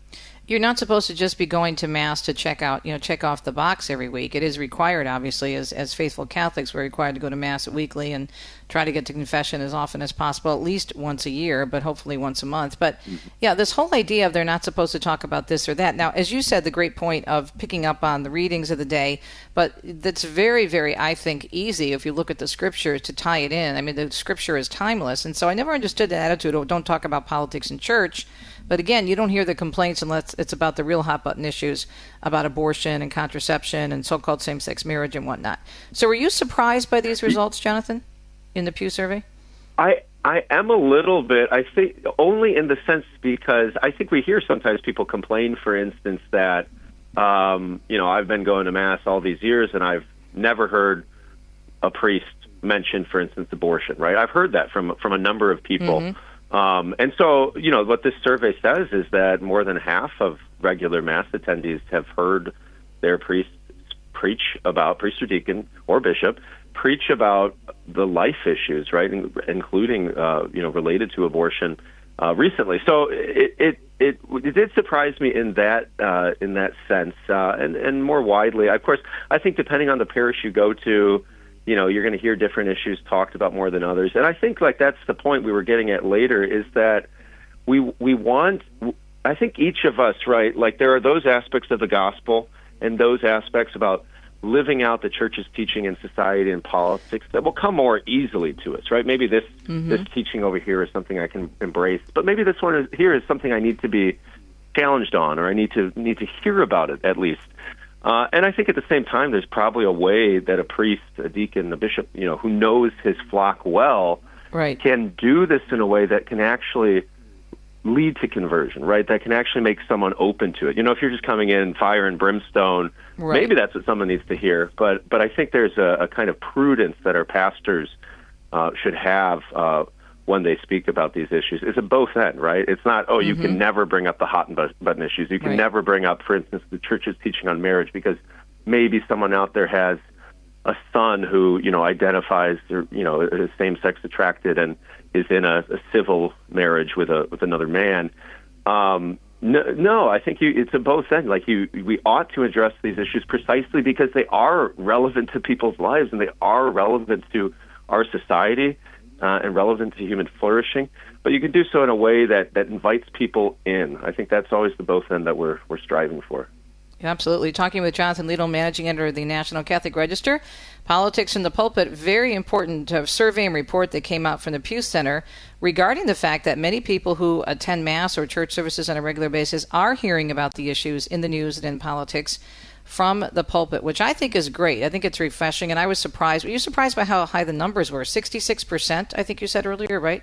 You're not supposed to just be going to Mass to check out, you know, check off the box every week. It is required, obviously, as as faithful Catholics, we're required to go to Mass weekly and try to get to confession as often as possible, at least once a year, but hopefully once a month. But, yeah, this whole idea of they're not supposed to talk about this or that. Now, as you said, the great point of picking up on the readings of the day, but that's very, very, I think, easy if you look at the Scripture to tie it in. I mean, the Scripture is timeless, and so I never understood the attitude of don't talk about politics in church. But again, you don't hear the complaints unless it's about the real hot-button issues about abortion and contraception and so-called same-sex marriage and whatnot. So were you surprised by these results, Jonathan, in the Pew survey?
I I am a little bit, I think, only in the sense because I think we hear sometimes people complain, for instance, that, um, you know, I've been going to Mass all these years and I've never heard a priest mention, for instance, abortion, right? I've heard that from from a number of people. Mm-hmm. Um, and so, you know, what this survey says is that more than half of regular Mass attendees have heard their priests preach about, priest or deacon or bishop, preach about the life issues, right, including, uh, you know, related to abortion uh, recently. So it, it it it did surprise me in that uh, in that sense, uh, and, and more widely. Of course, I think depending on the parish you go to, you know, you're going to hear different issues talked about more than others. And I think, like, that's the point we were getting at later, is that we we want, I think each of us, right, like there are those aspects of the gospel and those aspects about living out the church's teaching in society and politics that will come more easily to us, right? Maybe this mm-hmm. this teaching over here is something I can embrace, but maybe this one is, here is something I need to be challenged on, or I need to need to hear about it at least. Uh, and I think at the same time, there's probably a way that a priest, a deacon, a bishop, you know, who knows his flock well,
right,
can do this in a way that can actually lead to conversion, right? That can actually make someone open to it. You know, if you're just coming in fire and brimstone, right, maybe that's what someone needs to hear. But but I think there's a, a kind of prudence that our pastors uh, should have uh, when they speak about these issues. It's a both end, right? It's not, oh, you mm-hmm. can never bring up the hot button issues. You can right. never bring up, for instance, the church's teaching on marriage, because maybe someone out there has a son who, you know, identifies, or, you know, is same-sex attracted and is in a, a civil marriage with a with another man. Um, no, no, I think you, it's a both end. Like you, we ought to address these issues precisely because they are relevant to people's lives and they are relevant to our society. Uh, and relevant to human flourishing, but you can do so in a way that, that invites people in. I think that's always the both end that we're we're striving for.
Absolutely. Talking with Jonathan Liedl, Managing Editor of the National Catholic Register, Politics in the Pulpit. Very important uh, survey and report that came out from the Pew Center regarding the fact that many people who attend Mass or church services on a regular basis are hearing about the issues in the news and in politics from the pulpit, which I think is great. I think it's refreshing, and I was surprised. Were you surprised by how high the numbers were? sixty-six percent, I think you said earlier, right?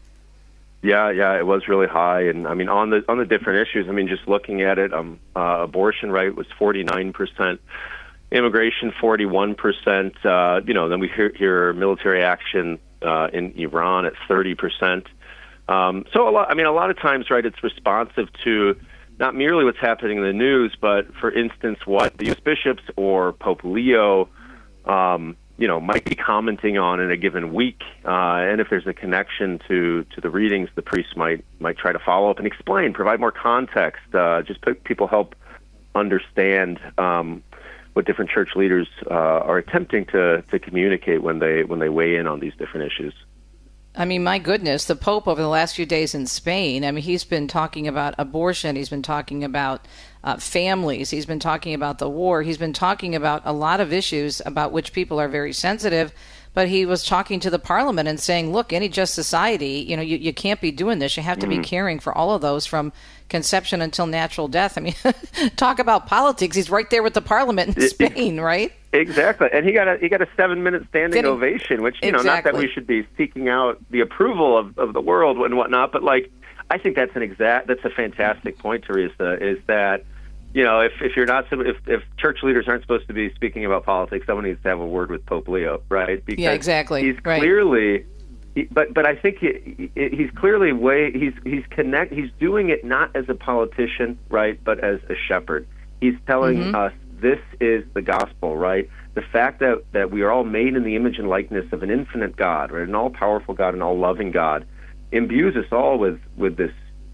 Yeah, yeah, it was really high, and I mean, on the on the different issues, I mean, just looking at it, um, uh, abortion right was forty-nine percent, immigration forty-one percent, uh, you know, then we hear, hear military action uh, in Iran at thirty percent. Um, so, a lot, I mean, a lot of times, right, it's responsive to not merely what's happening in the news, but, for instance, what the U S bishops or Pope Leo, um, you know, might be commenting on in a given week. Uh, and if there's a connection to, to the readings, the priest might might try to follow up and explain, provide more context, uh, just put people help understand um, what different church leaders uh, are attempting to, to communicate when they when they weigh in on these different issues.
I mean, my goodness, the Pope over the last few days in Spain, I mean, he's been talking about abortion. He's been talking about uh, families. He's been talking about the war. He's been talking about a lot of issues about which people are very sensitive. But he was talking to the Parliament and saying, look, any just society, you know, you, you can't be doing this. You have to mm-hmm. be caring for all of those from conception until natural death. I mean, talk about politics. He's right there with the Parliament in Spain, right?
Exactly. And he got a he got a seven-minute standing Did ovation, which, you know, exactly. not that we should be seeking out the approval of, of the world and whatnot, but, like, I think that's an exact, that's a fantastic point, Teresa, is that, you know, if, if you're not, if, if church leaders aren't supposed to be speaking about politics, someone needs to have a word with Pope Leo, right?
Because yeah, exactly.
He's
right.
clearly, he, but but I think he, he's clearly way he's he's connect he's doing it not as a politician, right, but as a shepherd. He's telling mm-hmm. us this is the gospel, right? The fact that that we are all made in the image and likeness of an infinite God, right, an all-powerful God, an all-loving God, imbues us all with with this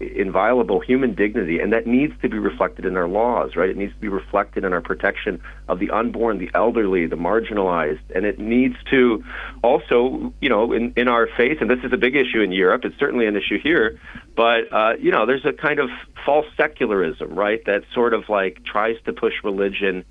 inviolable human dignity, and that needs to be reflected in our laws, right? It needs to be reflected in our protection of the unborn, the elderly, the marginalized, and it needs to also, you know, in, in our faith, and this is a big issue in Europe, it's certainly an issue here, but, uh, you know, there's a kind of false secularism, right, that sort of like tries to push religion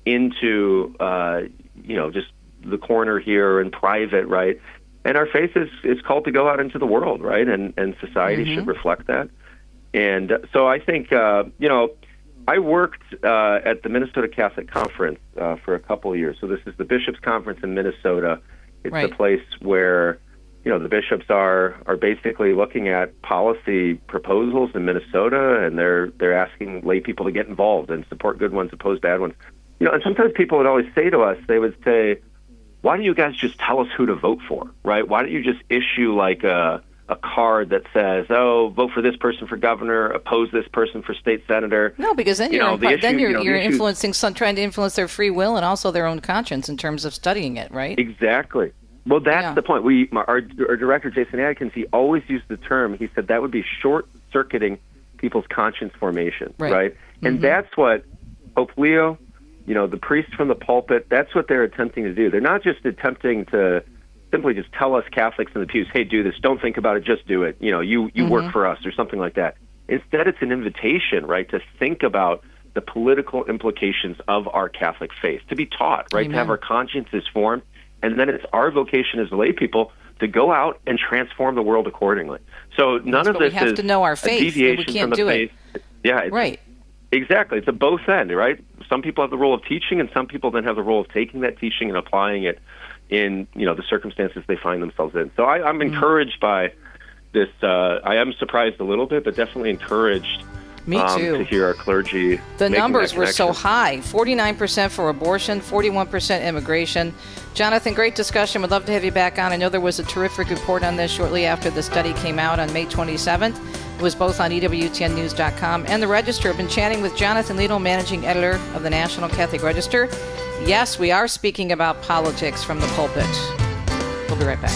into, uh, you know, just the corner here and private, right? And our faith is, is called to go out into the world, right? And and society mm-hmm. should reflect that. And uh, so I think, uh, you know, I worked uh, at the Minnesota Catholic Conference uh, for a couple of years. So this is the Bishops' Conference in Minnesota. It's right. a place where, you know, the bishops are are basically looking at policy proposals in Minnesota, and they're they're asking lay people to get involved and support good ones, oppose bad ones. You know, and sometimes people would always say to us, they would say, why don't you guys just tell us who to vote for, right? Why don't you just issue like a a card that says, oh, vote for this person for governor, oppose this person for state senator?
No, because then
you
you're
know, the
impo-
issue,
then you're,
you know,
you're
the
influencing some, trying to influence their free will and also their own conscience in terms of studying it, right?
Exactly. Well, that's
yeah.
the point. We our, our director Jason Adkins, he always used the term. He said that would be short-circuiting people's conscience formation, right? right? Mm-hmm. And that's what Pope Leo, you know, the priest from the pulpit, that's what they're attempting to do. They're not just attempting to simply just tell us Catholics in the pews, hey, do this, don't think about it, just do it. You know, you, you mm-hmm. work for us or something like that. Instead, it's an invitation, right, to think about the political implications of our Catholic faith, to be taught, right, Amen. To have our consciences formed. And then it's our vocation as lay people to go out and transform the world accordingly. So none
yes,
of this
we have
is
to know our faith,
a deviation
we can't
from the
do
faith.
It.
Yeah, it's,
right.
Exactly. It's a both end, right? Some people have the role of teaching, and some people then have the role of taking that teaching and applying it in, you know, the circumstances they find themselves in. So I, I'm mm. encouraged by this. Uh, I am surprised a little bit, but definitely encouraged.
Me
um,
too.
To hear our clergy.
The numbers were so
connection.
high: forty-nine percent for abortion, forty-one percent immigration. Jonathan, great discussion. Would love to have you back on. I know there was a terrific report on this shortly after the study came out on May twenty-seventh. It was both on E W T N news dot com and the Register. I've been chatting with Jonathan Liedl, managing editor of the National Catholic Register. Yes, we are speaking about politics from the pulpit. We'll be right back.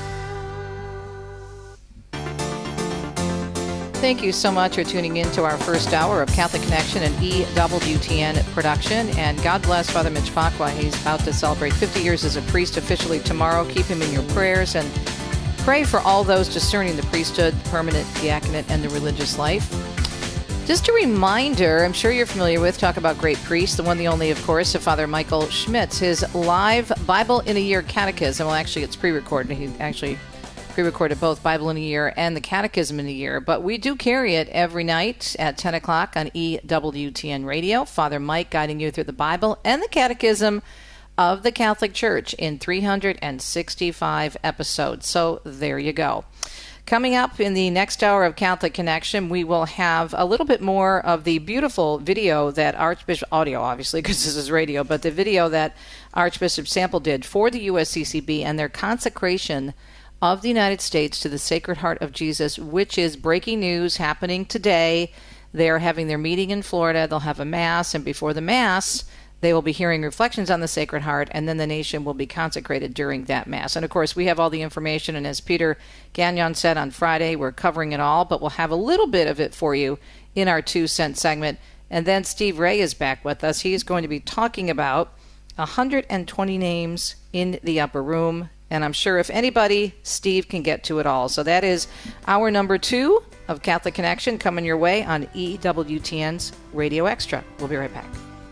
Thank you so much for tuning in to our first hour of Catholic Connection and E W T N production. And God bless Father Mitch Pacwa. He's about to celebrate fifty years as a priest officially tomorrow. Keep him in your prayers and pray for all those discerning the priesthood, permanent diaconate, and the religious life. Just a reminder, I'm sure you're familiar with, talk about great priests, the one, the only, of course, of Father Michael Schmitz. His live Bible in a Year catechism, well, actually, it's pre-recorded. He actually pre-recorded both Bible in a Year and the Catechism in a Year, but we do carry it every night at ten o'clock on E W T N Radio. Father Mike guiding you through the Bible and the Catechism of the Catholic Church in three hundred sixty-five episodes. So there you go. Coming up in the next hour of Catholic Connection, we will have a little bit more of the beautiful video that Archbishop, audio obviously because this is radio, but the video that Archbishop Sample did for the U S C C B and their consecration of the United States to the Sacred Heart of Jesus, which is breaking news happening today. They're having their meeting in Florida. They'll have a Mass, and before the Mass, they will be hearing reflections on the Sacred Heart, and then the nation will be consecrated during that Mass. And, of course, we have all the information, and as Peter Gagnon said on Friday, we're covering it all, but we'll have a little bit of it for you in our two-cent segment. And then Steve Ray is back with us. He is going to be talking about one hundred twenty names in the upper room. And I'm sure if anybody, Steve can get to it all. So that is our number two of Catholic Connection coming your way on E W T N's Radio Extra. We'll be right back.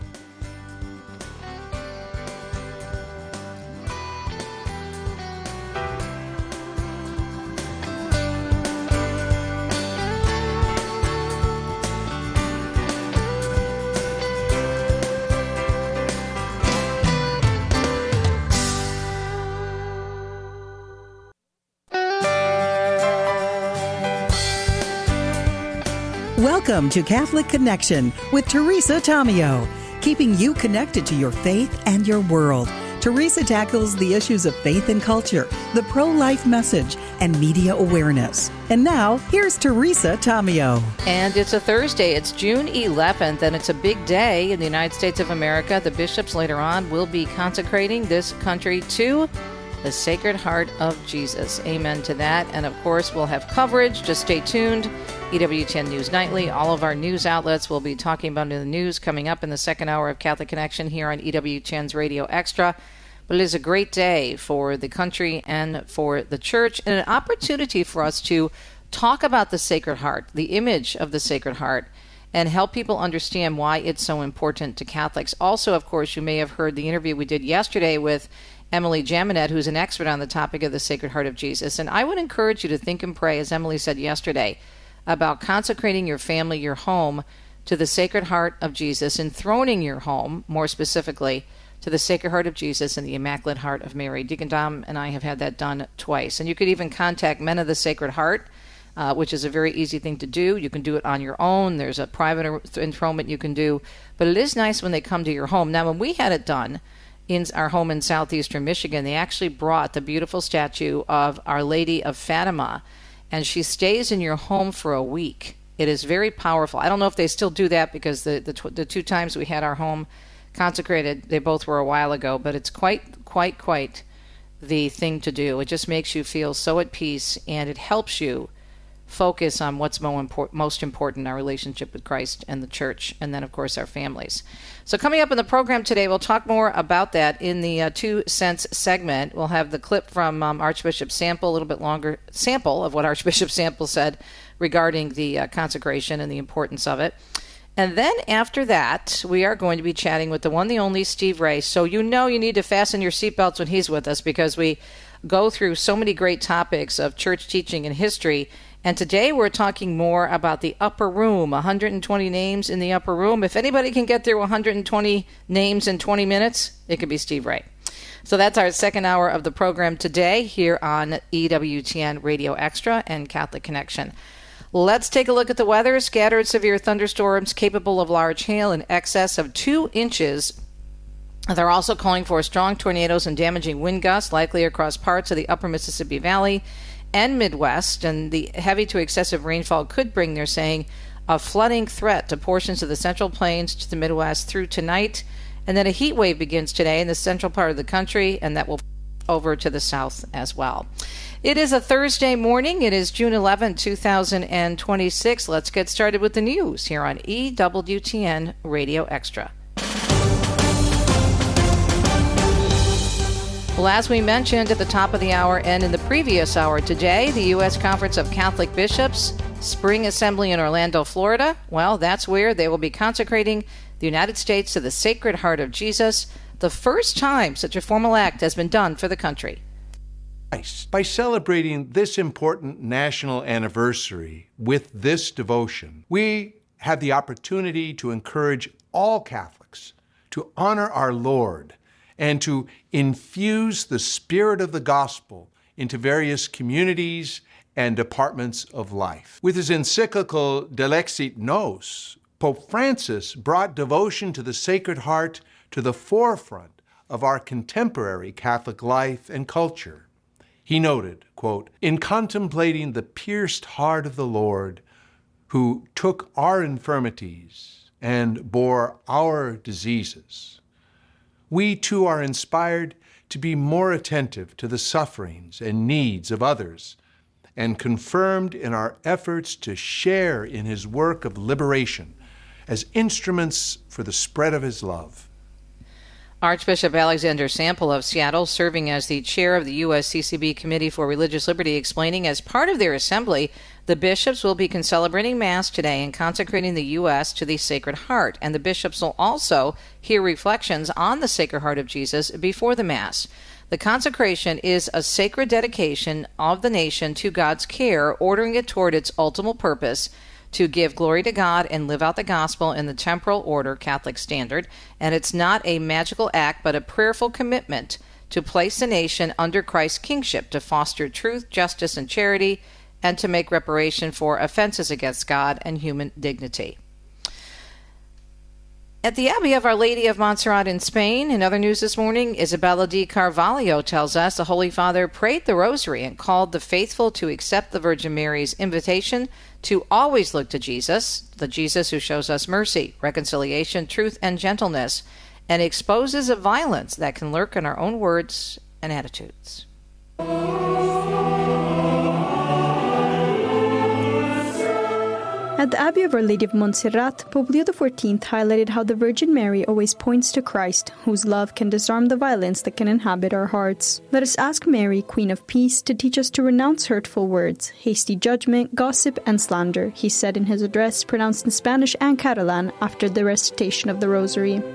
Welcome to Catholic Connection with Teresa Tomeo, keeping you connected to your faith and your world. Teresa tackles the issues of faith and culture, the pro-life message, and media awareness. And now, here's Teresa Tomeo.
And it's a Thursday. It's June eleventh, and it's a big day in the United States of America. The bishops later on will be consecrating this country to the Sacred Heart of Jesus. Amen to that. And of course, we'll have coverage. Just stay tuned E W T N News Nightly. All of our news outlets will be talking about the news coming up in the second hour of Catholic Connection here on E W T N's Radio Extra. But it is a great day for the country and for the church, and an opportunity for us to talk about the Sacred Heart, the image of the Sacred Heart, and help people understand why it's so important to Catholics. Also, of course, you may have heard the interview we did yesterday with Emily Jaminet, who's an expert on the topic of the Sacred Heart of Jesus. And I would encourage you to think and pray, as Emily said yesterday, about consecrating your family, your home, to the Sacred Heart of Jesus, enthroning your home, more specifically, to the Sacred Heart of Jesus and the Immaculate Heart of Mary. Deacon Dom and I have had that done twice. And you could even contact Men of the Sacred Heart, uh, which is a very easy thing to do. You can do it on your own. There's a private enthronement you can do. But it is nice when they come to your home. Now, when we had it done in our home in southeastern Michigan, they actually brought the beautiful statue of Our Lady of Fatima, and she stays in your home for a week. It is very powerful. I don't know if they still do that, because the the, tw- the two times we had our home consecrated, they both were a while ago, but it's quite, quite, quite the thing to do. It just makes you feel so at peace, and it helps you focus on what's mo impor- most important, our relationship with Christ and the church, and then, of course, our families. So coming up in the program today, we'll talk more about that in the uh, Two Cents segment. We'll have the clip from um, Archbishop Sample, a little bit longer sample of what Archbishop Sample said regarding the uh, consecration and the importance of it. And then after that, we are going to be chatting with the one, the only Steve Ray. So you know you need to fasten your seatbelts when he's with us, because we go through so many great topics of church teaching and history. And today we're talking more about the upper room, one hundred twenty names in the upper room. If anybody can get through one hundred twenty names in twenty minutes, it could be Steve Ray. So that's our second hour of the program today here on E W T N Radio Extra and Catholic Connection. Let's take a look at the weather. Scattered severe thunderstorms capable of large hail in excess of two inches. They're also calling for strong tornadoes and damaging wind gusts, likely across parts of the upper Mississippi Valley and Midwest. And the heavy to excessive rainfall could bring, they're saying, a flooding threat to portions of the Central Plains to the Midwest through tonight. And then a heat wave begins today in the central part of the country, and that will over to the south as well. It is a Thursday morning. It is June eleventh, two thousand twenty-six. Let's get started with the news here on E W T N Radio Extra. Well, as we mentioned at the top of the hour and in the previous hour today, the U S Conference of Catholic Bishops Spring Assembly in Orlando, Florida, well, that's where they will be consecrating the United States to the Sacred Heart of Jesus, the first time such a formal act has been done for the country.
By celebrating this important national anniversary with this devotion, we have the opportunity to encourage all Catholics to honor our Lord and to infuse the spirit of the gospel into various communities and departments of life. With his encyclical Delexit Nos, Pope Francis brought devotion to the Sacred Heart to the forefront of our contemporary Catholic life and culture. He noted, quote, "In contemplating the pierced heart of the Lord, who took our infirmities and bore our diseases, we too are inspired to be more attentive to the sufferings and needs of others, and confirmed in our efforts to share in his work of liberation as instruments for the spread of his love."
Archbishop Alexander Sample of Seattle, serving as the chair of the U S C C B Committee for Religious Liberty, explaining as part of their assembly, the bishops will be celebrating Mass today and consecrating the U S to the Sacred Heart. And the bishops will also hear reflections on the Sacred Heart of Jesus before the Mass. The consecration is a sacred dedication of the nation to God's care, ordering it toward its ultimate purpose, to give glory to God and live out the gospel in the temporal order Catholic standard. And it's not a magical act, but a prayerful commitment to place the nation under Christ's kingship, to foster truth, justice, and charity, and to make reparation for offenses against God and human dignity. At the Abbey of Our Lady of Montserrat in Spain, in other news this morning, Isabella di Carvalho tells us the Holy Father prayed the Rosary and called the faithful to accept the Virgin Mary's invitation to always look to Jesus, the Jesus who shows us mercy, reconciliation, truth, and gentleness, and exposes a violence that can lurk in our own words and attitudes.
At the Abbey of Our Lady of Montserrat, Pope Leo the fourteenth highlighted how the Virgin Mary always points to Christ, whose love can disarm the violence that can inhabit our hearts. Let us ask Mary, Queen of Peace, to teach us to renounce hurtful words, hasty judgment, gossip, and slander, he said in his address pronounced in Spanish and Catalan after the recitation of the Rosary.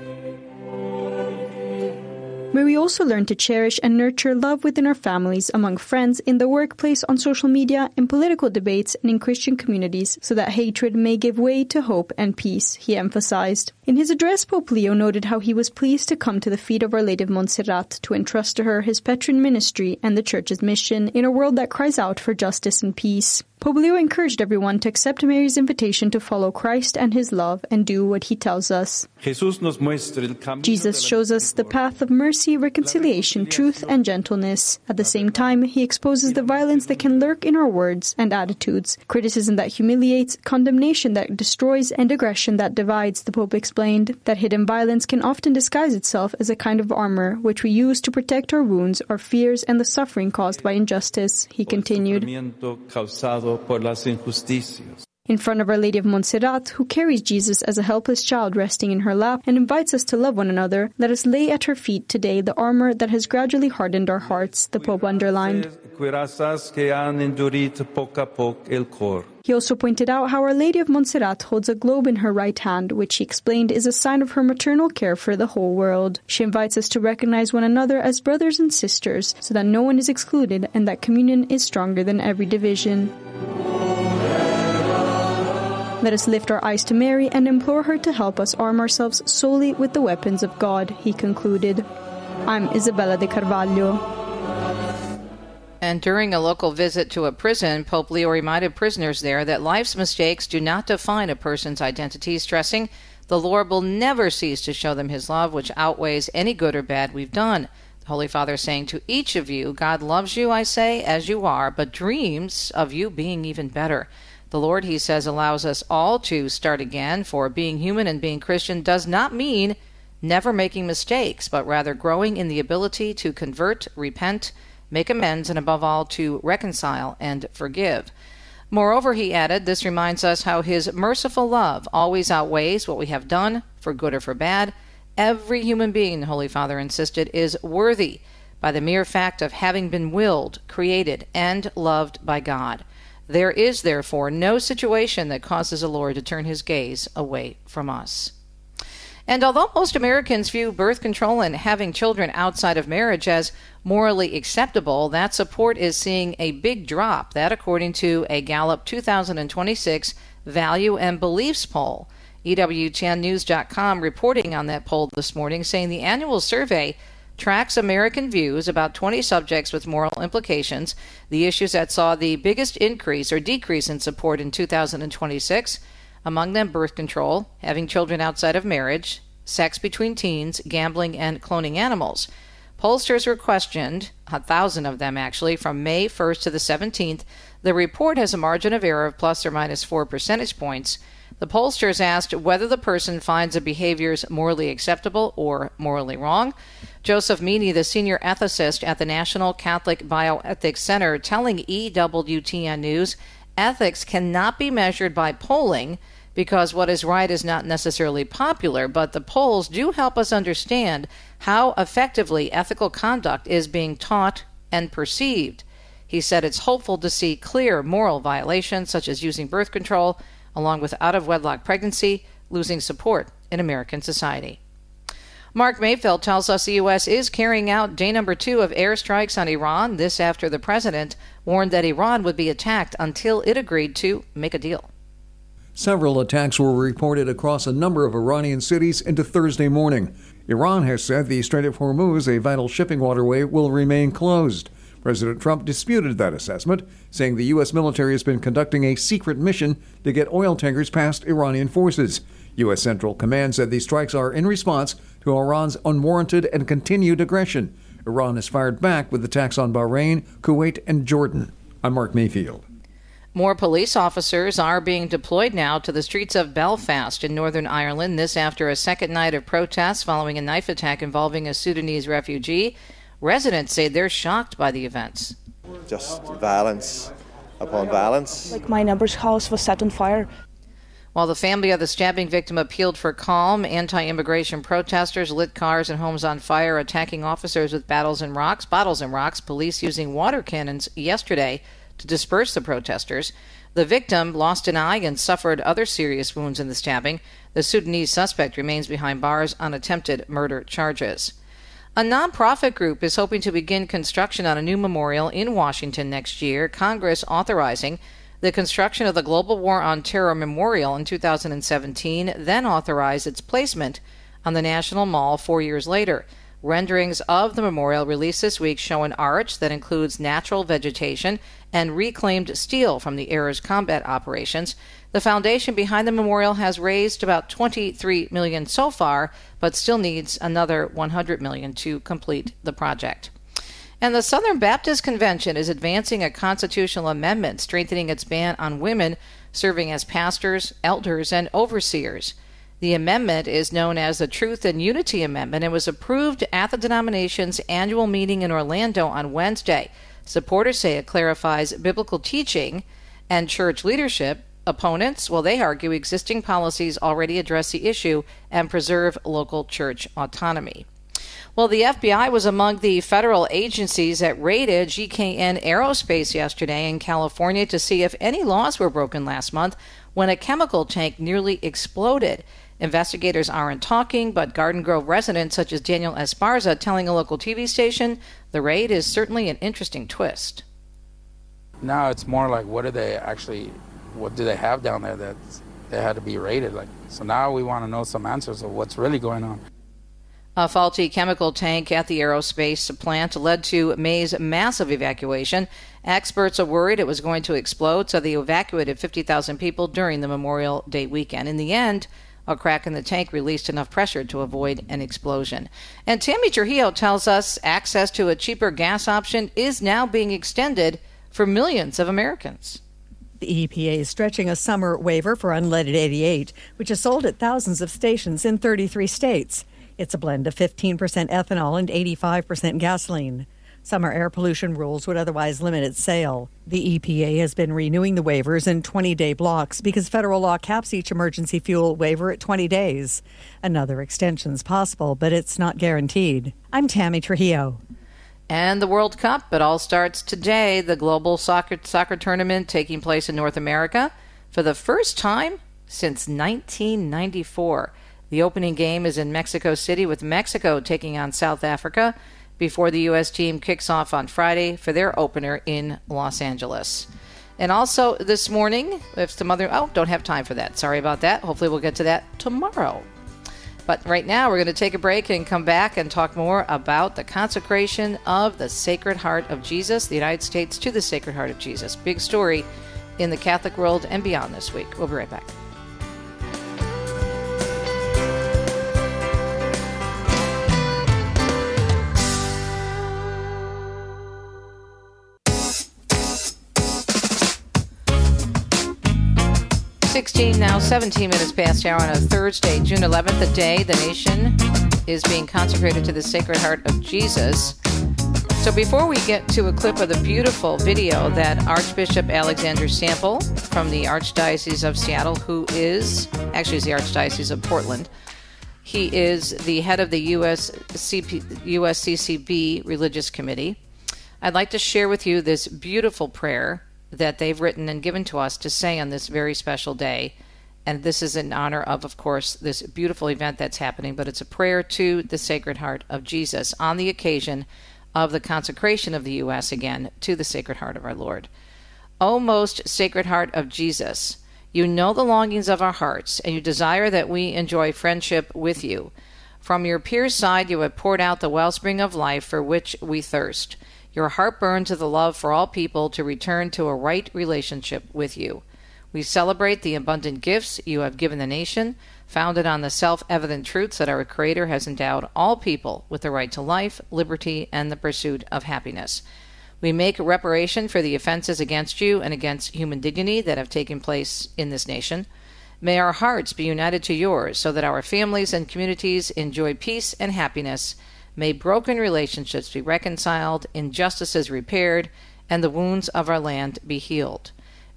May we also learn to cherish and nurture love within our families, among friends, in the workplace, on social media, in political debates, and in Christian communities, so that hatred may give way to hope and peace, he emphasized. In his address, Pope Leo noted how he was pleased to come to the feet of Our Lady of Montserrat to entrust to her his patron ministry and the Church's mission in a world that cries out for justice and peace. Pope Leo encouraged everyone to accept Mary's invitation to follow Christ and his love and do what he tells us. Jesus shows us the path of mercy, reconciliation, truth, and gentleness. At the same time, he exposes the violence that can lurk in our words and attitudes, criticism that humiliates, condemnation that destroys, and aggression that divides. The Pope explained that hidden violence can often disguise itself as a kind of armor, which we use to protect our wounds, our fears, and the suffering caused by injustice. He continued. In front of Our Lady of Montserrat, who carries Jesus as a helpless child resting in her lap and invites us to love one another, let us lay at her feet today the armor that has gradually hardened our hearts, the Pope underlined. He also pointed out how Our Lady of Montserrat holds a globe in her right hand, which he explained is a sign of her maternal care for the whole world. She invites us to recognize one another as brothers and sisters, so that no one is excluded and that communion is stronger than every division. Let us lift our eyes to Mary and implore her to help us arm ourselves solely with the weapons of God, he concluded. I'm Isabella de Carvalho.
And during a local visit to a prison, Pope Leo reminded prisoners there that life's mistakes do not define a person's identity, stressing the Lord will never cease to show them his love, which outweighs any good or bad we've done. The Holy Father saying to each of you, God loves you, I say, as you are, but dreams of you being even better. The Lord, he says, allows us all to start again, for being human and being Christian does not mean never making mistakes, but rather growing in the ability to convert, repent, make amends, and above all, to reconcile and forgive. Moreover, he added, this reminds us how his merciful love always outweighs what we have done, for good or for bad. Every human being, the Holy Father insisted, is worthy by the mere fact of having been willed, created, and loved by God. There is, therefore, no situation that causes the Lord to turn his gaze away from us. And although most Americans view birth control and having children outside of marriage as morally acceptable, that support is seeing a big drop. That according to a Gallup two thousand twenty-six Value and Beliefs poll. E W T N News dot com reporting on that poll this morning, saying the annual survey tracks American views about twenty subjects with moral implications. The issues that saw the biggest increase or decrease in support in two thousand twenty-six, among them birth control, having children outside of marriage, sex between teens, gambling, and cloning animals. Pollsters were questioned, a thousand of them actually, from May first to the seventeenth. The report has a margin of error of plus or minus four percentage points. The pollsters asked whether the person finds the behaviors morally acceptable or morally wrong. Joseph Meany, the senior ethicist at the National Catholic Bioethics Center, telling E W T N News, ethics cannot be measured by polling because what is right is not necessarily popular, but the polls do help us understand how effectively ethical conduct is being taught and perceived. He said it's hopeful to see clear moral violations such as using birth control, along with out-of-wedlock pregnancy, losing support in American society. Mark Mayfield tells us the U S is carrying out day number two of airstrikes on Iran, this after the president warned that Iran would be attacked until it agreed to make a deal.
Several attacks were reported across a number of Iranian cities into Thursday morning. Iran has said the Strait of Hormuz, a vital shipping waterway, will remain closed. President Trump disputed that assessment, saying the U S military has been conducting a secret mission to get oil tankers past Iranian forces. U S Central Command said these strikes are in response to Iran's unwarranted and continued aggression. Iran has fired back with attacks on Bahrain, Kuwait, and Jordan. I'm Mark Mayfield.
More police officers are being deployed now to the streets of Belfast in Northern Ireland, this after a second night of protests following a knife attack involving a Sudanese refugee. Residents say they're shocked by the events.
Just violence upon violence.
Like my neighbour's house was set on fire.
While the family of the stabbing victim appealed for calm, anti-immigration protesters lit cars and homes on fire, attacking officers with bottles and rocks. Bottles and rocks. Police using water cannons yesterday to disperse the protesters. The victim lost an eye and suffered other serious wounds in the stabbing. The Sudanese suspect remains behind bars on attempted murder charges. A nonprofit group is hoping to begin construction on a new memorial in Washington next year. Congress authorizing the construction of the Global War on Terror Memorial in two thousand seventeen, then authorized its placement on the National Mall four years later. Renderings of the memorial released this week show an arch that includes natural vegetation and reclaimed steel from the era's combat operations. The foundation behind the memorial has raised about twenty-three million dollars so far, but still needs another one hundred million dollars to complete the project. And the Southern Baptist Convention is advancing a constitutional amendment strengthening its ban on women serving as pastors, elders, and overseers. The amendment is known as the Truth and Unity Amendment and was approved at the denomination's annual meeting in Orlando on Wednesday. Supporters say it clarifies biblical teaching and church leadership. Opponents, well, they argue existing policies already address the issue and preserve local church autonomy. Well, the F B I was among the federal agencies that raided G K N Aerospace yesterday in California to see if any laws were broken last month when a chemical tank nearly exploded. Investigators aren't talking, but Garden Grove residents such as Daniel Esparza telling a local T V station the raid is certainly an interesting twist.
Now it's more like, what do they actually, what do they have down there that they had to be raided? Like, so now we want to know some answers of what's really going on.
A faulty chemical tank at the aerospace plant led to May's massive evacuation. Experts are worried it was going to explode, so they evacuated fifty thousand people during the Memorial Day weekend. In the end, a crack in the tank released enough pressure to avoid an explosion. And Tammy Trujillo tells us access to a cheaper gas option is now being extended for millions of Americans.
The E P A is stretching a summer waiver for unleaded eighty-eight, which is sold at thousands of stations in thirty-three states. It's a blend of fifteen percent ethanol and eighty-five percent gasoline. Summer air pollution rules would otherwise limit its sale. The E P A has been renewing the waivers in twenty-day blocks because federal law caps each emergency fuel waiver at twenty days. Another extension is possible, but it's not guaranteed. I'm Tammy Trujillo.
And the World Cup, it all starts today. The global soccer soccer tournament taking place in North America for the first time since nineteen ninety-four. The opening game is in Mexico City, with Mexico taking on South Africa before the U S team kicks off on Friday for their opener in Los Angeles. And also this morning, if some other, oh, don't have time for that. Sorry about that. Hopefully we'll get to that tomorrow. But right now we're going to take a break and come back and talk more about the consecration of the Sacred Heart of Jesus, the United States to the Sacred Heart of Jesus. Big story in the Catholic world and beyond this week. We'll be right back. sixteen, now seventeen minutes past hour on a Thursday, June eleventh, the day the nation is being consecrated to the Sacred Heart of Jesus. So before we get to a clip of the beautiful video that Archbishop Alexander Sample from the Archdiocese of Seattle, who is, actually is the Archdiocese of Portland, he is the head of the U S C P, U S C C B Religious Committee, I'd like to share with you this beautiful prayer that they've written and given to us to say on this very special day. And this is in honor of, of course, this beautiful event that's happening, but it's a prayer to the Sacred Heart of Jesus on the occasion of the consecration of the U S again to the Sacred Heart of our Lord. O most Sacred Heart of Jesus, you know the longings of our hearts, and you desire that we enjoy friendship with you. From your pure side you have poured out the wellspring of life for which we thirst. Your heart burns with the love for all people to return to a right relationship with you. We celebrate the abundant gifts you have given the nation, founded on the self-evident truths that our Creator has endowed all people with the right to life, liberty, and the pursuit of happiness. We make reparation for the offenses against you and against human dignity that have taken place in this nation. May our hearts be united to yours so that our families and communities enjoy peace and happiness. May broken relationships be reconciled, injustices repaired, and the wounds of our land be healed.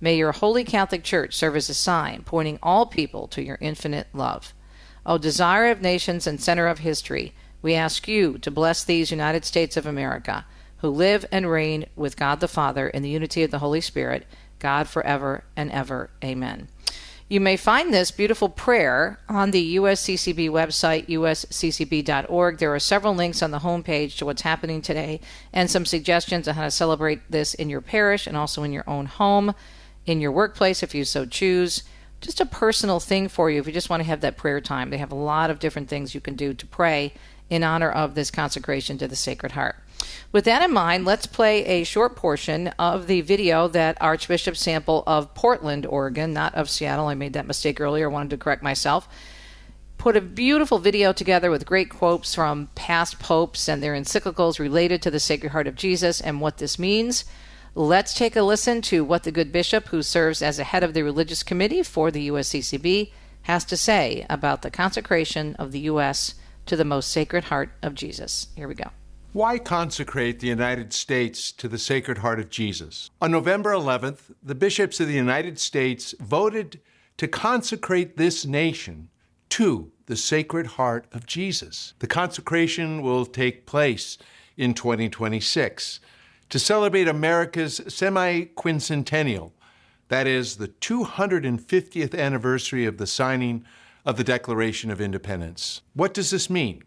May your Holy Catholic Church serve as a sign pointing all people to your infinite love. O desire of nations and center of history, we ask you to bless these United States of America, who live and reign with God the Father in the unity of the Holy Spirit, God forever and ever. Amen. You may find this beautiful prayer on the U S C C B website, U S C C B dot org. There are several links on the homepage to what's happening today and some suggestions on how to celebrate this in your parish and also in your own home, in your workplace if you so choose. Just a personal thing for you if you just want to have that prayer time. They have a lot of different things you can do to pray in honor of this consecration to the Sacred Heart. With that in mind, let's play a short portion of the video that Archbishop Sample of Portland, Oregon, not of Seattle, I made that mistake earlier, I wanted to correct myself, put a beautiful video together with great quotes from past popes and their encyclicals related to the Sacred Heart of Jesus and what this means. Let's take a listen to what the good bishop, who serves as a head of the religious committee for the U S C C B, has to say about the consecration of the U S to the most Sacred Heart of Jesus. Here we go.
Why consecrate the United States to the Sacred Heart of Jesus? On November eleventh, the bishops of the United States voted to consecrate this nation to the Sacred Heart of Jesus. The consecration will take place in twenty twenty-six to celebrate America's semi-quincentennial, that is, the two hundred fiftieth anniversary of the signing of the Declaration of Independence. What does this mean?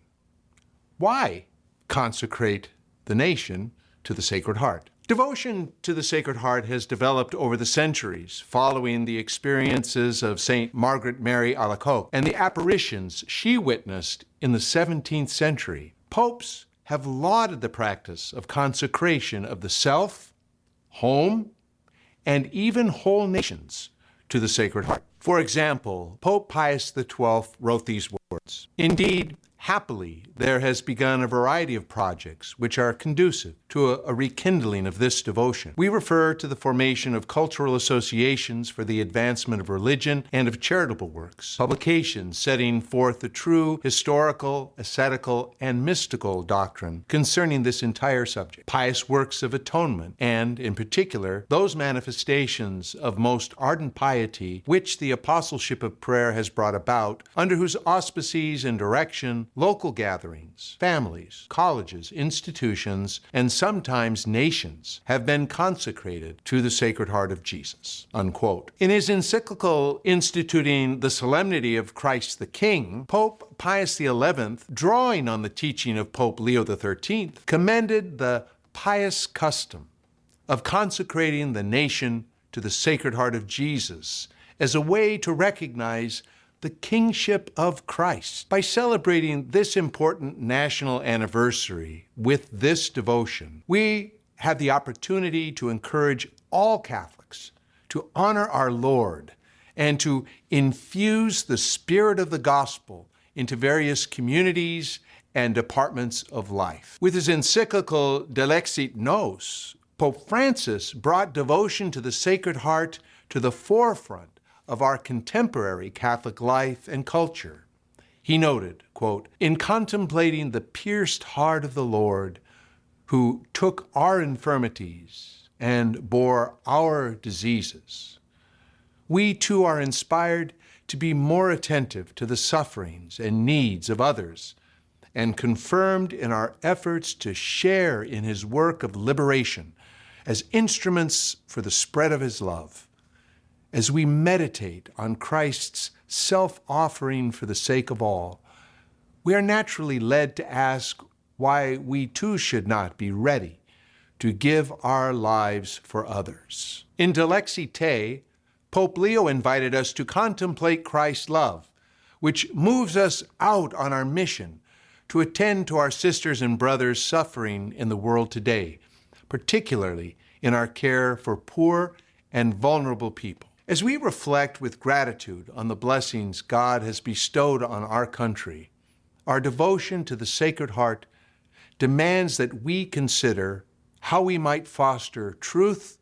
Why consecrate the nation to the Sacred Heart? Devotion to the Sacred Heart has developed over the centuries following the experiences of Saint Margaret Mary Alacoque and the apparitions she witnessed in the seventeenth century. Popes have lauded the practice of consecration of the self, home, and even whole nations to the Sacred Heart. For example, Pope Pius the twelfth wrote these words, "Indeed, happily, there has begun a variety of projects which are conducive to a, a rekindling of this devotion. We refer to the formation of cultural associations for the advancement of religion and of charitable works, publications setting forth the true historical, ascetical, and mystical doctrine concerning this entire subject, pious works of atonement, and, in particular, those manifestations of most ardent piety which the apostleship of prayer has brought about, under whose auspices and direction local gatherings, families, colleges, institutions, and sometimes nations have been consecrated to the Sacred Heart of Jesus." Unquote. In his encyclical instituting the solemnity of Christ the King, Pope Pius the eleventh, drawing on the teaching of Pope Leo the thirteenth, commended the pious custom of consecrating the nation to the Sacred Heart of Jesus as a way to recognize the kingship of Christ. By celebrating this important national anniversary with this devotion, we have the opportunity to encourage all Catholics to honor our Lord and to infuse the spirit of the gospel into various communities and departments of life. With his encyclical Delexit Nos, Pope Francis brought devotion to the Sacred Heart to the forefront of our contemporary Catholic life and culture. He noted, quote, "In contemplating the pierced heart of the Lord, who took our infirmities and bore our diseases, we too are inspired to be more attentive to the sufferings and needs of others and confirmed in our efforts to share in his work of liberation as instruments for the spread of his love. As we meditate on Christ's self-offering for the sake of all, we are naturally led to ask why we too should not be ready to give our lives for others." In Delexit Te, Pope Leo invited us to contemplate Christ's love, which moves us out on our mission to attend to our sisters and brothers suffering in the world today, particularly in our care for poor and vulnerable people. As we reflect with gratitude on the blessings God has bestowed on our country, our devotion to the Sacred Heart demands that we consider how we might foster truth,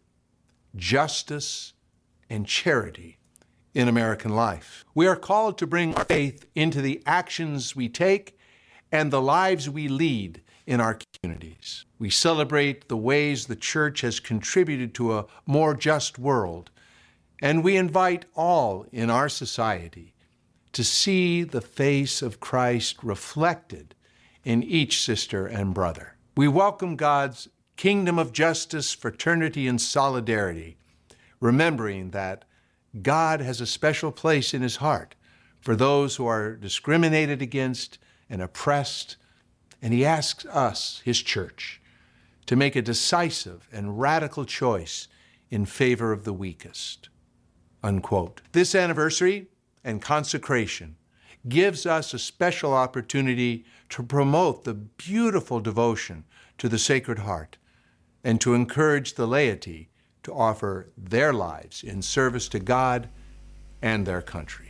justice, and charity in American life. We are called to bring our faith into the actions we take and the lives we lead in our communities. We celebrate the ways the Church has contributed to a more just world And we invite all in our society to see the face of Christ reflected in each sister and brother. We welcome God's kingdom of justice, fraternity, and solidarity, remembering that God has a special place in his heart for those who are discriminated against and oppressed, and he asks us, his church, to make a decisive and radical choice in favor of the weakest. Unquote. This anniversary and consecration gives us a special opportunity to promote the beautiful devotion to the Sacred Heart and to encourage the laity to offer their lives in service to God and their country.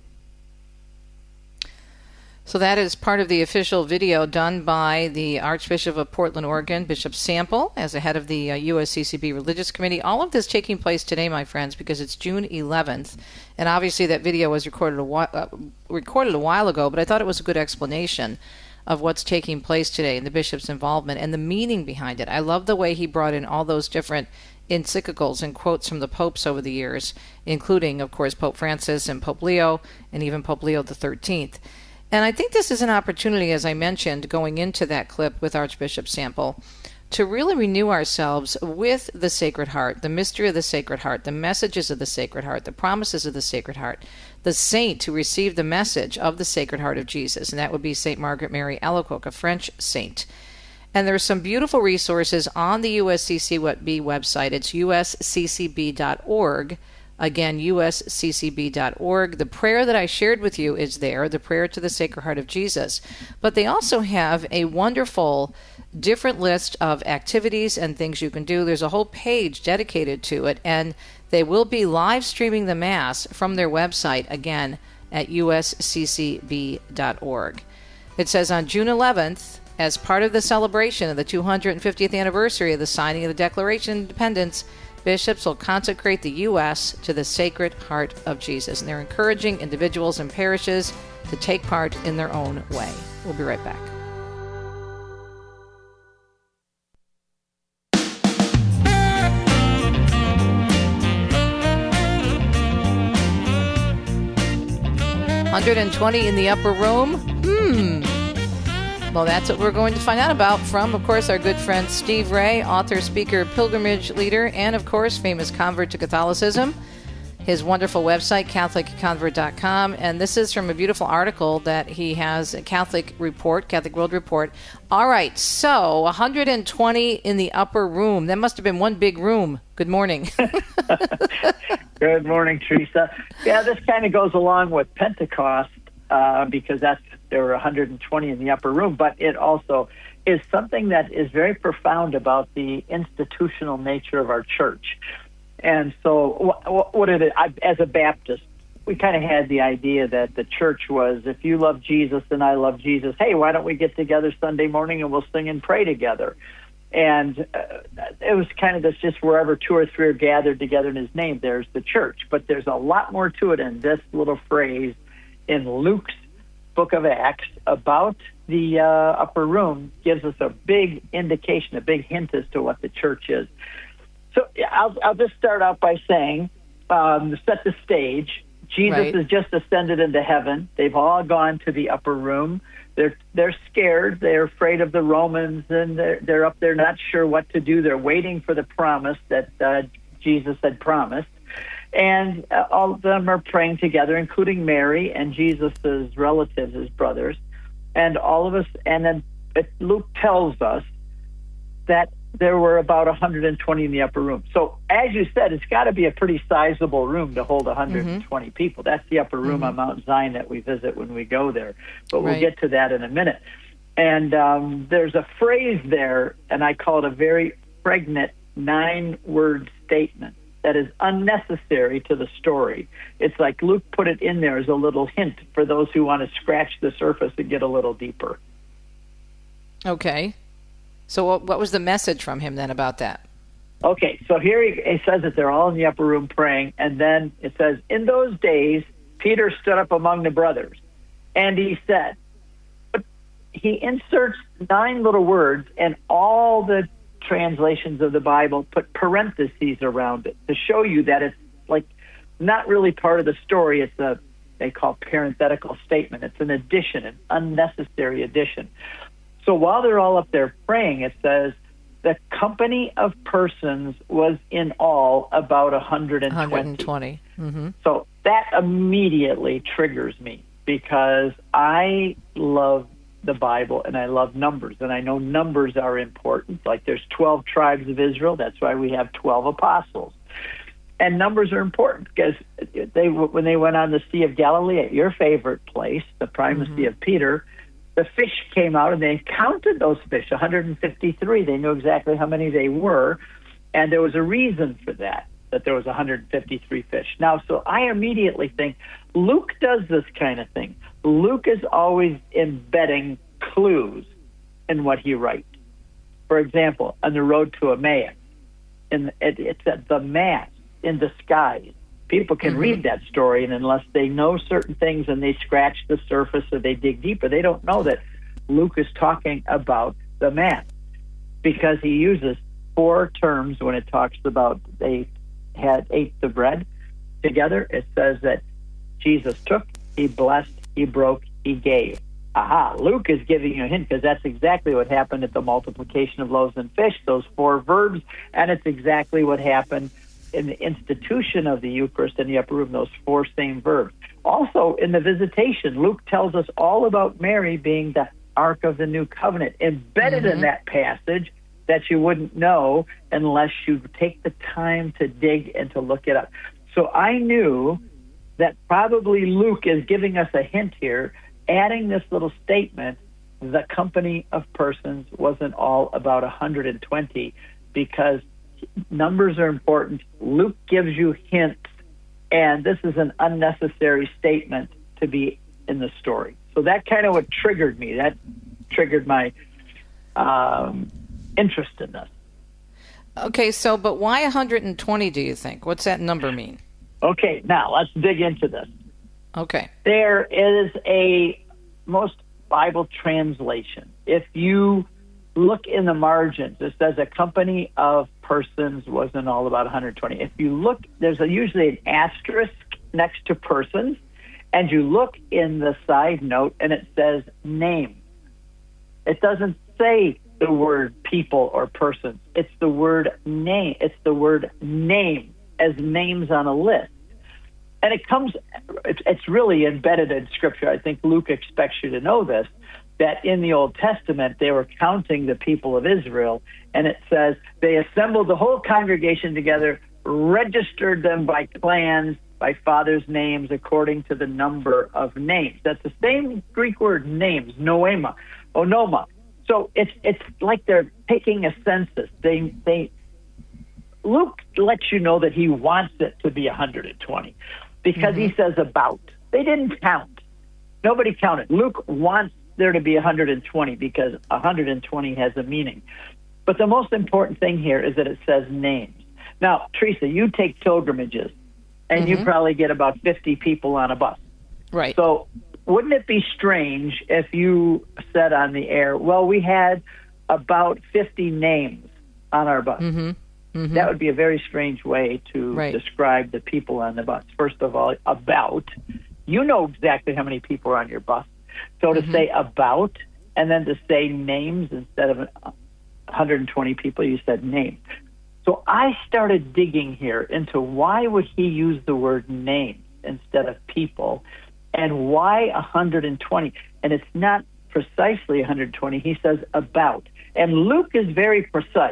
So that is part of the official video done by the Archbishop of Portland, Oregon, Bishop Sample, as the head of the uh, U S C C B Religious Committee. All of this taking place today, my friends, because it's June eleventh, and obviously that video was recorded a while, uh, recorded a while ago, but I thought it was a good explanation of what's taking place today and the bishop's involvement and the meaning behind it. I love the way he brought in all those different encyclicals and quotes from the popes over the years, including, of course, Pope Francis and Pope Leo, and even Pope Leo the thirteenth. And I think this is an opportunity, as I mentioned, going into that clip with Archbishop Sample, to really renew ourselves with the Sacred Heart, the mystery of the Sacred Heart, the messages of the Sacred Heart, the promises of the Sacred Heart, the saint who received the message of the Sacred Heart of Jesus, and that would be Saint Margaret Mary Alacoque, a French saint. And there are some beautiful resources on the U S C C B website. It's U S C C B dot org. Again, U S C C B dot org. The prayer that I shared with you is there, the prayer to the Sacred Heart of Jesus. But they also have a wonderful different list of activities and things you can do. There's a whole page dedicated to it, and they will be live streaming the Mass from their website, again, at U S C C B dot org. It says on June eleventh, as part of the celebration of the two hundred fiftieth anniversary of the signing of the Declaration of Independence, bishops will consecrate the U S to the Sacred Heart of Jesus. And they're encouraging individuals and parishes to take part in their own way. We'll be right back. one hundred twenty in the upper room? Hmm. Well, that's what we're going to find out about from, of course, our good friend Steve Ray, author, speaker, pilgrimage leader, and, of course, famous convert to Catholicism. His wonderful website, Catholic Convert dot com. And this is from a beautiful article that he has, a Catholic Report, Catholic World Report. All right, so one hundred twenty in the upper room. That must have been one big room. Good morning.
Good morning, Teresa. Yeah, this kind of goes along with Pentecost uh, because that's there were one hundred twenty in the upper room, but it also is something that is very profound about the institutional nature of our church. And so what, what did it, I, as a Baptist, we kind of had the idea that the church was, if you love Jesus and I love Jesus, hey, why don't we get together Sunday morning and we'll sing and pray together? And uh, it was kind of this just wherever two or three are gathered together in his name, there's the church. But there's a lot more to it in this little phrase in Luke's book of Acts about the uh, upper room gives us a big indication, a big hint as to what the church is. So I'll, I'll just start out by saying, um, set the stage. Jesus
right.
has just ascended into heaven. They've all gone to the upper room. They're they're scared. They're afraid of the Romans, and they're they're up there not sure what to do. They're waiting for the promise that uh, Jesus had promised. And uh, all of them are praying together, including Mary and Jesus' relatives, his brothers. And all of us, and then it, Luke tells us that there were about one hundred twenty in the upper room. So, as you said, it's got to be a pretty sizable room to hold one hundred twenty mm-hmm. people. That's the upper room mm-hmm. on Mount Zion that we visit when we go there. But we'll right. get to that in a minute. And um, there's a phrase there, and I call it a very pregnant nine-word statement that is unnecessary to the story. It's like Luke put it in there as a little hint for those who want to scratch the surface and get a little deeper.
Okay. So what, what was the message from him then about that?
Okay, so here he, he says that they're all in the upper room praying, and then it says, in those days, Peter stood up among the brothers, and he said, but he inserts nine little words, and all the translations of the Bible put parentheses around it to show you that it's like not really part of the story. It's a, they call parenthetical statement. It's an addition, an unnecessary addition. So while they're all up there praying, it says, the company of persons was in all about one hundred twenty.
one hundred twenty. Mm-hmm.
So that immediately triggers me because I love the Bible and I love numbers, and I know numbers are important. Like there's twelve tribes of Israel. That's why we have twelve apostles. And numbers are important because they, when they went on the Sea of Galilee, at your favorite place, the primacy mm-hmm. of Peter, the fish came out and they counted those fish, one hundred fifty-three. They knew exactly how many they were, and there was a reason for that, that there was one hundred fifty-three fish. Now, so I immediately think Luke does this kind of thing. Luke is always embedding clues in what he writes. For example, on the road to Emmaus, in, it, it's at the Mass in disguise. People can mm-hmm. read that story, and unless they know certain things and they scratch the surface or they dig deeper, they don't know that Luke is talking about the Mass, because he uses four terms when it talks about they had ate the bread together. It says that Jesus took, he blessed, he broke, he gave. Aha, Luke is giving you a hint because that's exactly what happened at the multiplication of loaves and fish, those four verbs, and it's exactly what happened in the institution of the Eucharist in the upper room, those four same verbs. Also, in the visitation, Luke tells us all about Mary being the Ark of the New Covenant, embedded mm-hmm. in that passage that you wouldn't know unless you take the time to dig and to look it up. So I knew that probably Luke is giving us a hint here, adding this little statement, the company of persons wasn't all about one hundred twenty, because numbers are important. Luke gives you hints, and this is an unnecessary statement to be in the story. So that kind of what triggered me. That triggered my um, interest in this.
Okay, so but why one hundred twenty, do you think? What's that number mean?
Okay, now let's dig into this.
Okay.
There is a, most Bible translation, if you look in the margins, it says a company of persons wasn't all about one hundred twenty. If you look, there's a, usually an asterisk next to persons, and you look in the side note and it says name. It doesn't say the word people or persons. It's the word name. It's the word name as names on a list. And it comes, it's, it's really embedded in Scripture. I think Luke expects you to know this, that in the Old Testament, they were counting the people of Israel, and it says they assembled the whole congregation together, registered them by clans, by fathers' names, according to the number of names. That's the same Greek word, names, noema, onoma. So it's it's like they're taking a census. They they Luke lets you know that he wants it to be one hundred twenty because mm-hmm. he says about. They didn't count. Nobody counted. Luke wants there to be one hundred twenty because one hundred twenty has a meaning. But the most important thing here is that it says names. Now, Teresa, you take pilgrimages, and mm-hmm. you probably get about fifty people on a bus.
Right.
So wouldn't it be strange if you said on the air, well, we had about fifty names on our bus?
Mm-hmm. Mm-hmm.
That would be a very strange way to
right.
describe the people on the bus. First of all, about. You know exactly how many people are on your bus. So to mm-hmm. say about and then to say names instead of one hundred twenty people, you said names. So I started digging here into why would he use the word names instead of people, and why one hundred twenty. And it's not precisely one hundred twenty. He says about. And Luke is very precise.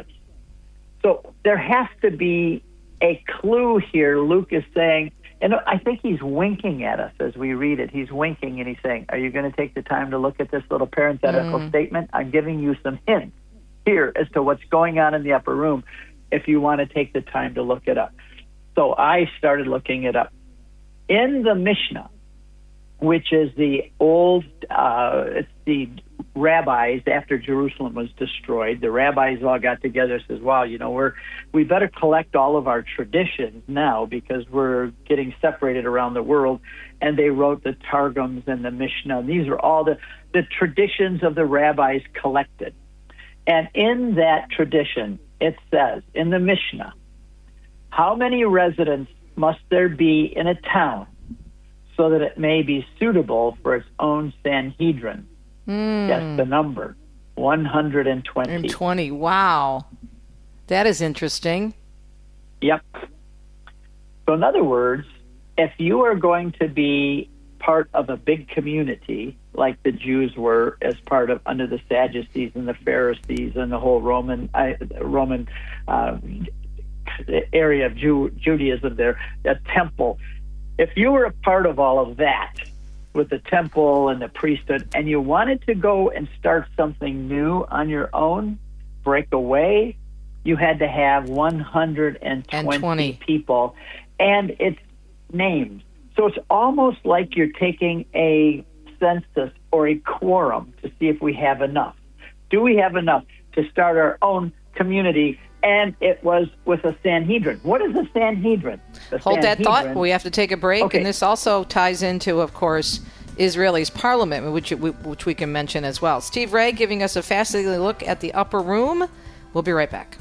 So there has to be a clue here. Luke is saying, and I think he's winking at us as we read it. He's winking and he's saying, are you going to take the time to look at this little parenthetical mm. statement? I'm giving you some hints here as to what's going on in the upper room if you want to take the time to look it up. So I started looking it up. In the Mishnah, which is the old, uh, it's the rabbis after Jerusalem was destroyed, the rabbis all got together and says, wow, you know, we're, we better collect all of our traditions now because we're getting separated around the world. And they wrote the Targums and the Mishnah. And these are all the, the traditions of the rabbis collected. And in that tradition, it says in the Mishnah, how many residents must there be in a town so that it may be suitable for its own Sanhedrin?
Mm.
Guess the number, one hundred twenty.
one hundred twenty, wow. That is interesting.
Yep. So in other words, if you are going to be part of a big community, like the Jews were as part of under the Sadducees and the Pharisees and the whole Roman uh, Roman uh, area of Jew, Judaism there, a temple. If you were a part of all of that with the temple and the priesthood, and you wanted to go and start something new on your own, break away, you had to have one hundred twenty people, and it's names. So it's almost like you're taking a census or a quorum to see if we have enough. Do we have enough to start our own community? And it was with a Sanhedrin. What is a Sanhedrin? The
Hold that
Sanhedrin,
thought. We have to take a break.
Okay.
And this also ties into, of course, Israel's parliament, which we, which we can mention as well. Steve Ray giving us a fascinating look at the upper room. We'll be right back.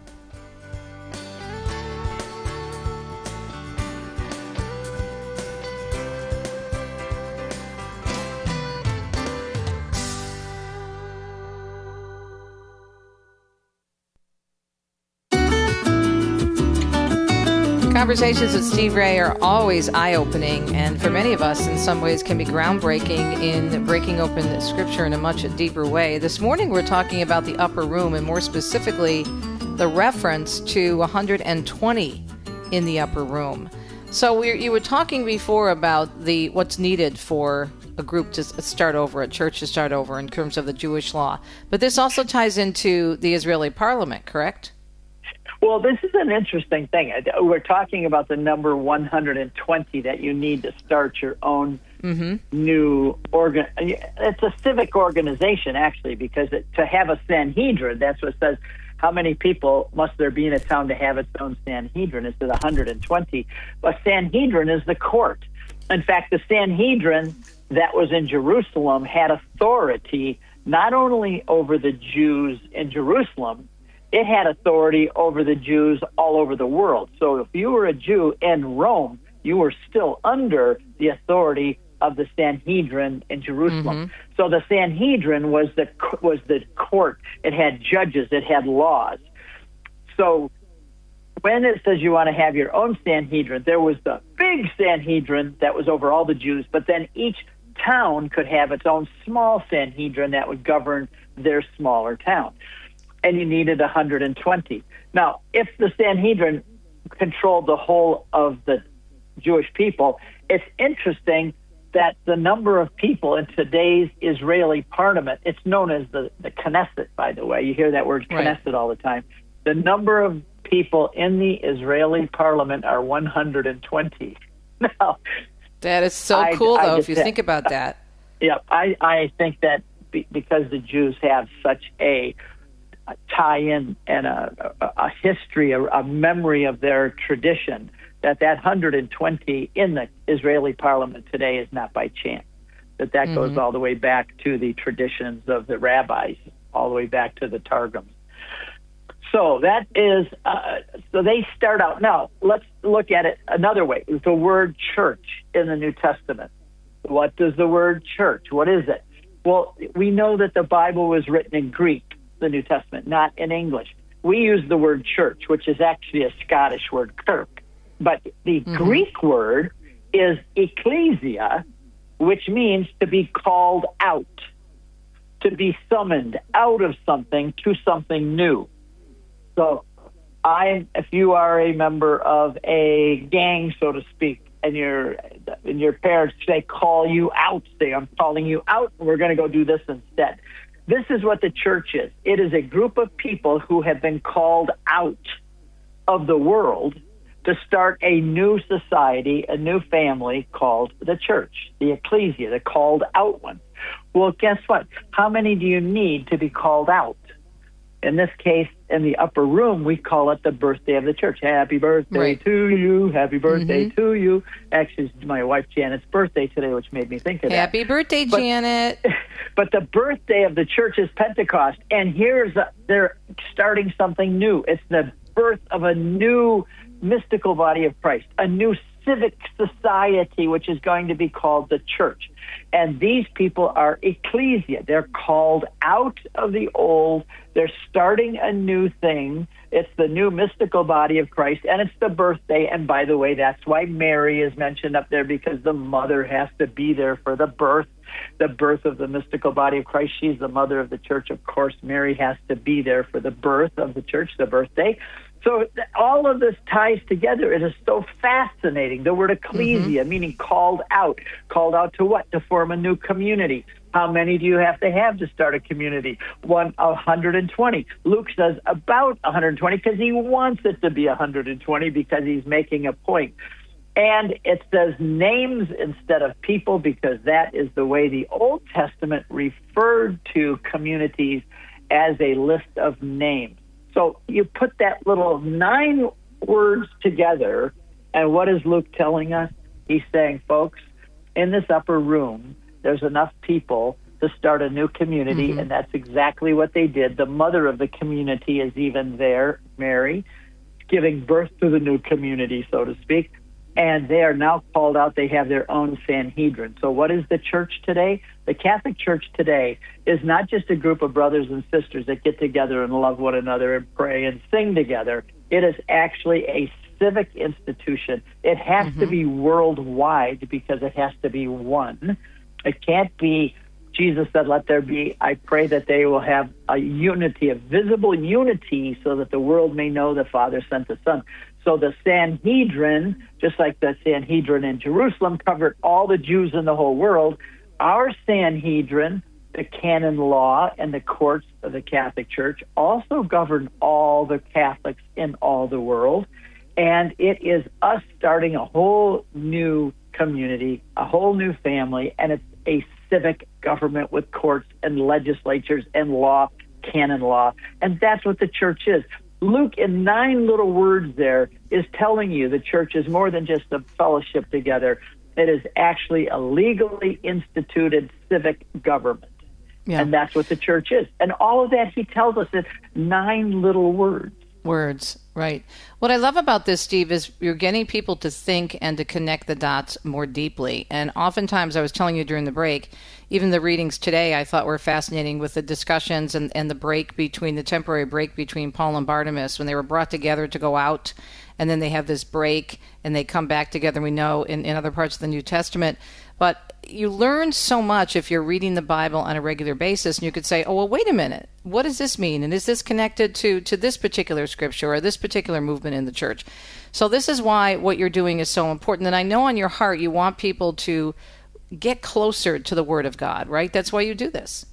Conversations with Steve Ray are always eye-opening, and for many of us, in some ways, can be groundbreaking in breaking open Scripture in a much deeper way. This morning, we're talking about the upper room, and more specifically, the reference to one hundred twenty in the upper room. So we, you were talking before about the what's needed for a group to start over, a church to start over in terms of the Jewish law. But this also ties into the Israeli parliament, correct?
Well, this is an interesting thing. We're talking about the number one hundred twenty that you need to start your own mm-hmm. new organ. It's a civic organization, actually, because it, to have a Sanhedrin, that's what it says. How many people must there be in a town to have its own Sanhedrin? It says one hundred twenty. A Sanhedrin is the court. In fact, the Sanhedrin that was in Jerusalem had authority not only over the Jews in Jerusalem, it had authority over the Jews all over the world. So if you were a Jew in Rome, you were still under the authority of the Sanhedrin in Jerusalem. Mm-hmm. So the Sanhedrin was the was the court. It had judges. It had laws. So when it says you want to have your own Sanhedrin, there was the big Sanhedrin that was over all the Jews, but then each town could have its own small Sanhedrin that would govern their smaller town. And you needed one hundred twenty. Now, if the Sanhedrin controlled the whole of the Jewish people, it's interesting that the number of people in today's Israeli parliament, it's known as the, the Knesset, by the way. You hear that word Knesset right. all the time. The number of people in the Israeli parliament are one hundred twenty. Now,
that is so
I,
cool,
I
though,
just,
if you think about that.
Yeah, I, I think that be, because the Jews have such a A tie-in and a, a, a history, a, a memory of their tradition, that that one hundred twenty in the Israeli parliament today is not by chance. That that mm-hmm. goes all the way back to the traditions of the rabbis, all the way back to the Targums. So that is, uh, so they start out. Now, let's look at it another way. The word church in the New Testament. What does the word church, what is it? Well, we know that the Bible was written in Greek, the New Testament, not in English. We use the word church, which is actually a Scottish word, kirk. But the mm-hmm. Greek word is ecclesia, which means to be called out, to be summoned out of something to something new. So I, if you are a member of a gang, so to speak, and your and your parents, they call you out, say, I'm calling you out, and we're going to go do this instead. This is what the church is. It is a group of people who have been called out of the world to start a new society, a new family called the church, the ecclesia, the called out one. Well, guess what? How many do you need to be called out? In this case, in the upper room, we call it the birthday of the church. Happy birthday right. to you. Happy birthday mm-hmm. to you. Actually, it's my wife Janet's birthday today, which made me think of
Happy
that.
Happy birthday,
but,
Janet.
But the birthday of the church is Pentecost, and here's a, they're starting something new. It's the birth of a new mystical body of Christ, a new civic society, which is going to be called the church. And these people are ecclesia. They're called out of the old. They're starting a new thing. It's the new mystical body of Christ, and it's the birthday. And by the way, that's why Mary is mentioned up there, because the mother has to be there for the birth, the birth of the mystical body of Christ. She's the mother of the church. Of course, Mary has to be there for the birth of the church, the birthday. So all of this ties together. It is so fascinating. The word ecclesia, mm-hmm. meaning called out. Called out to what? To form a new community. How many do you have to have to start a community? One, one hundred twenty. Luke says about one hundred twenty because he wants it to be one hundred twenty because he's making a point. And it says names instead of people because that is the way the Old Testament referred to communities, as a list of names. So you put that little nine words together, and what is Luke telling us? He's saying, folks, in this upper room, there's enough people to start a new community, mm-hmm. and that's exactly what they did. The mother of the community is even there, Mary, giving birth to the new community, so to speak, and they are now called out. They have their own Sanhedrin. So what is the church today? The Catholic Church today is not just a group of brothers and sisters that get together and love one another and pray and sing together. It is actually a civic institution. It has mm-hmm. to be worldwide because it has to be one. It can't be, Jesus said, let there be, I pray that they will have a unity, a visible unity, so that the world may know the Father sent the Son. So the Sanhedrin, just like the Sanhedrin in Jerusalem, covered all the Jews in the whole world. Our Sanhedrin, the canon law and the courts of the Catholic Church, also govern all the Catholics in all the world. And it is us starting a whole new community, a whole new family, and it's a civic government with courts and legislatures and law, canon law. And that's what the church is. Luke, in nine little words there, is telling you the church is more than just a fellowship together. It is actually a legally instituted civic government. Yeah. And that's what the church is. And all of that, he tells us in nine little words.
Words, right. What I love about this, Steve, is you're getting people to think and to connect the dots more deeply. And oftentimes, I was telling you during the break, even the readings today I thought were fascinating with the discussions and, and the break between, the temporary break between Paul and Barnabas when they were brought together to go out, and then they have this break and they come back together, we know, in, in other parts of the New Testament. But you learn so much if you're reading the Bible on a regular basis, and you could say, oh, well, wait a minute. What does this mean? And is this connected to, to this particular scripture or this particular movement in the church? So this is why what you're doing is so important. And I know on your heart you want people to get closer to the Word of God, right? That's why you do this.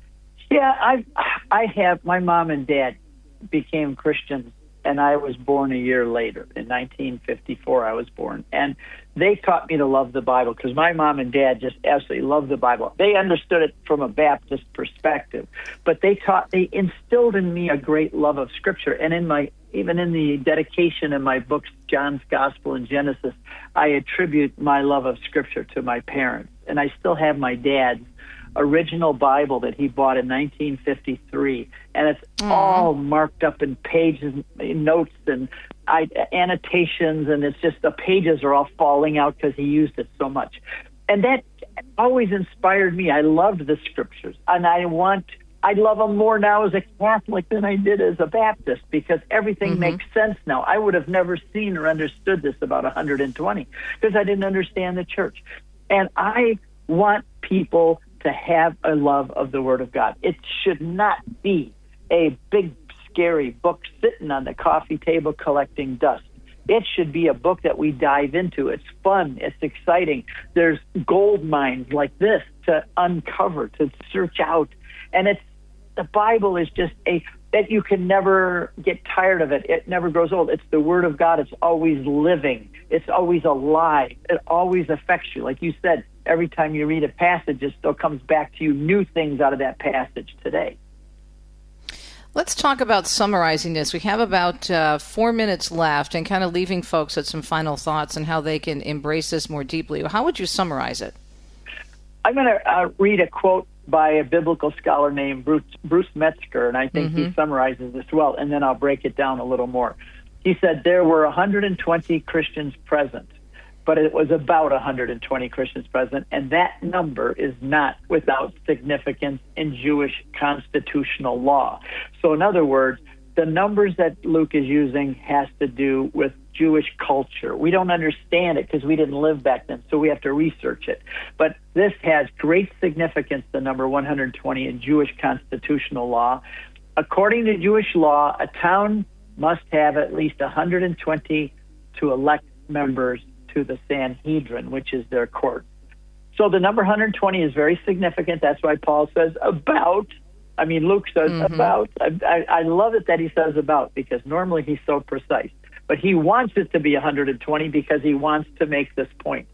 Yeah, I I have, my mom and dad became Christians, and I was born a year later. In nineteen fifty-four, I was born. And they taught me to love the Bible because my mom and dad just absolutely loved the Bible. They understood it from a Baptist perspective, but they taught, they instilled in me a great love of Scripture. And in my, even in the dedication in my books, John's Gospel and Genesis, I attribute my love of Scripture to my parents. And I still have my dad's original Bible that he bought in nineteen fifty-three, and it's mm. all marked up in pages, notes, and I, annotations, and it's just the pages are all falling out because he used it so much. And that always inspired me. I loved the Scriptures, and I want, I love them more now as a Catholic than I did as a Baptist because everything mm-hmm. makes sense now. I would have never seen or understood this about one hundred twenty because I didn't understand the church. And I want people to have a love of the Word of God. It should not be a big, scary book sitting on the coffee table collecting dust. It should be a book that we dive into. It's fun. It's exciting. There's gold mines like this to uncover, to search out. And it's the Bible is just a that you can never get tired of it. It never grows old. It's the Word of God. It's always living. It's always alive. It always affects you. Like you said, every time you read a passage, it still comes back to you new things out of that passage today.
Let's talk about summarizing this. We have about uh, four minutes left and kind of leaving folks with some final thoughts on how they can embrace this more deeply. How would you summarize it?
I'm going to uh, read a quote by a biblical scholar named Bruce, Bruce Metzger, and I think mm-hmm. he summarizes this well, and then I'll break it down a little more. He said there were one hundred twenty Christians present, but it was about one hundred twenty Christians present, and that number is not without significance in Jewish constitutional law. So in other words, the numbers that Luke is using has to do with Jewish culture. We don't understand it because we didn't live back then, so we have to research it. But this has great significance, the number one hundred twenty in Jewish constitutional law. According to Jewish law, a town must have at least one hundred twenty to elect members to the Sanhedrin, which is their court. So the number one hundred twenty is very significant. That's why Paul says about. I mean, Luke says mm-hmm. about. I, I, I love it that he says about, because normally he's so precise. But he wants it to be one hundred twenty because he wants to make this point.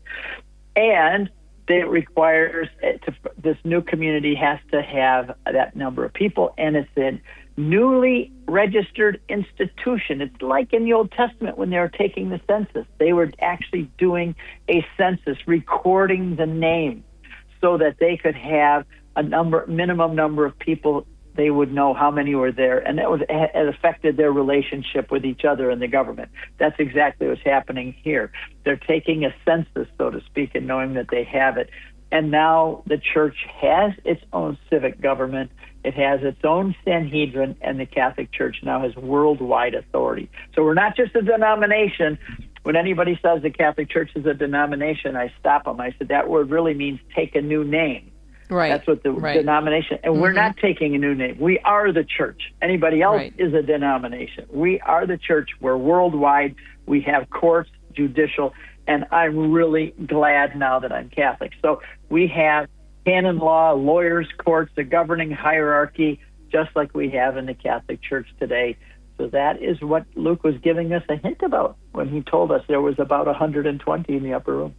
And it requires, it to, this new community has to have that number of people, and it's a newly registered institution. It's like in the Old Testament when they were taking the census. They were actually doing a census, recording the name so that they could have a number, minimum number of people. They would know how many were there, and that was it affected their relationship with each other and the government. That's exactly what's happening here. They're taking a census, so to speak, and knowing that they have it. And now the church has its own civic government. It has its own Sanhedrin, and the Catholic Church now has worldwide authority. So we're not just a denomination. When anybody says the Catholic Church is a denomination, I stop them. I said that word really means take a new name.
Right.
That's what the
right.
denomination, and mm-hmm. we're not taking a new name. We are the church. Anybody else
right.
is a denomination. We are the church. We're worldwide. We have courts, judicial, and I'm really glad now that I'm Catholic. So we have canon law, lawyers, courts, a governing hierarchy, just like we have in the Catholic Church today. So that is what Luke was giving us a hint about when he told us there was about one hundred twenty in the upper room.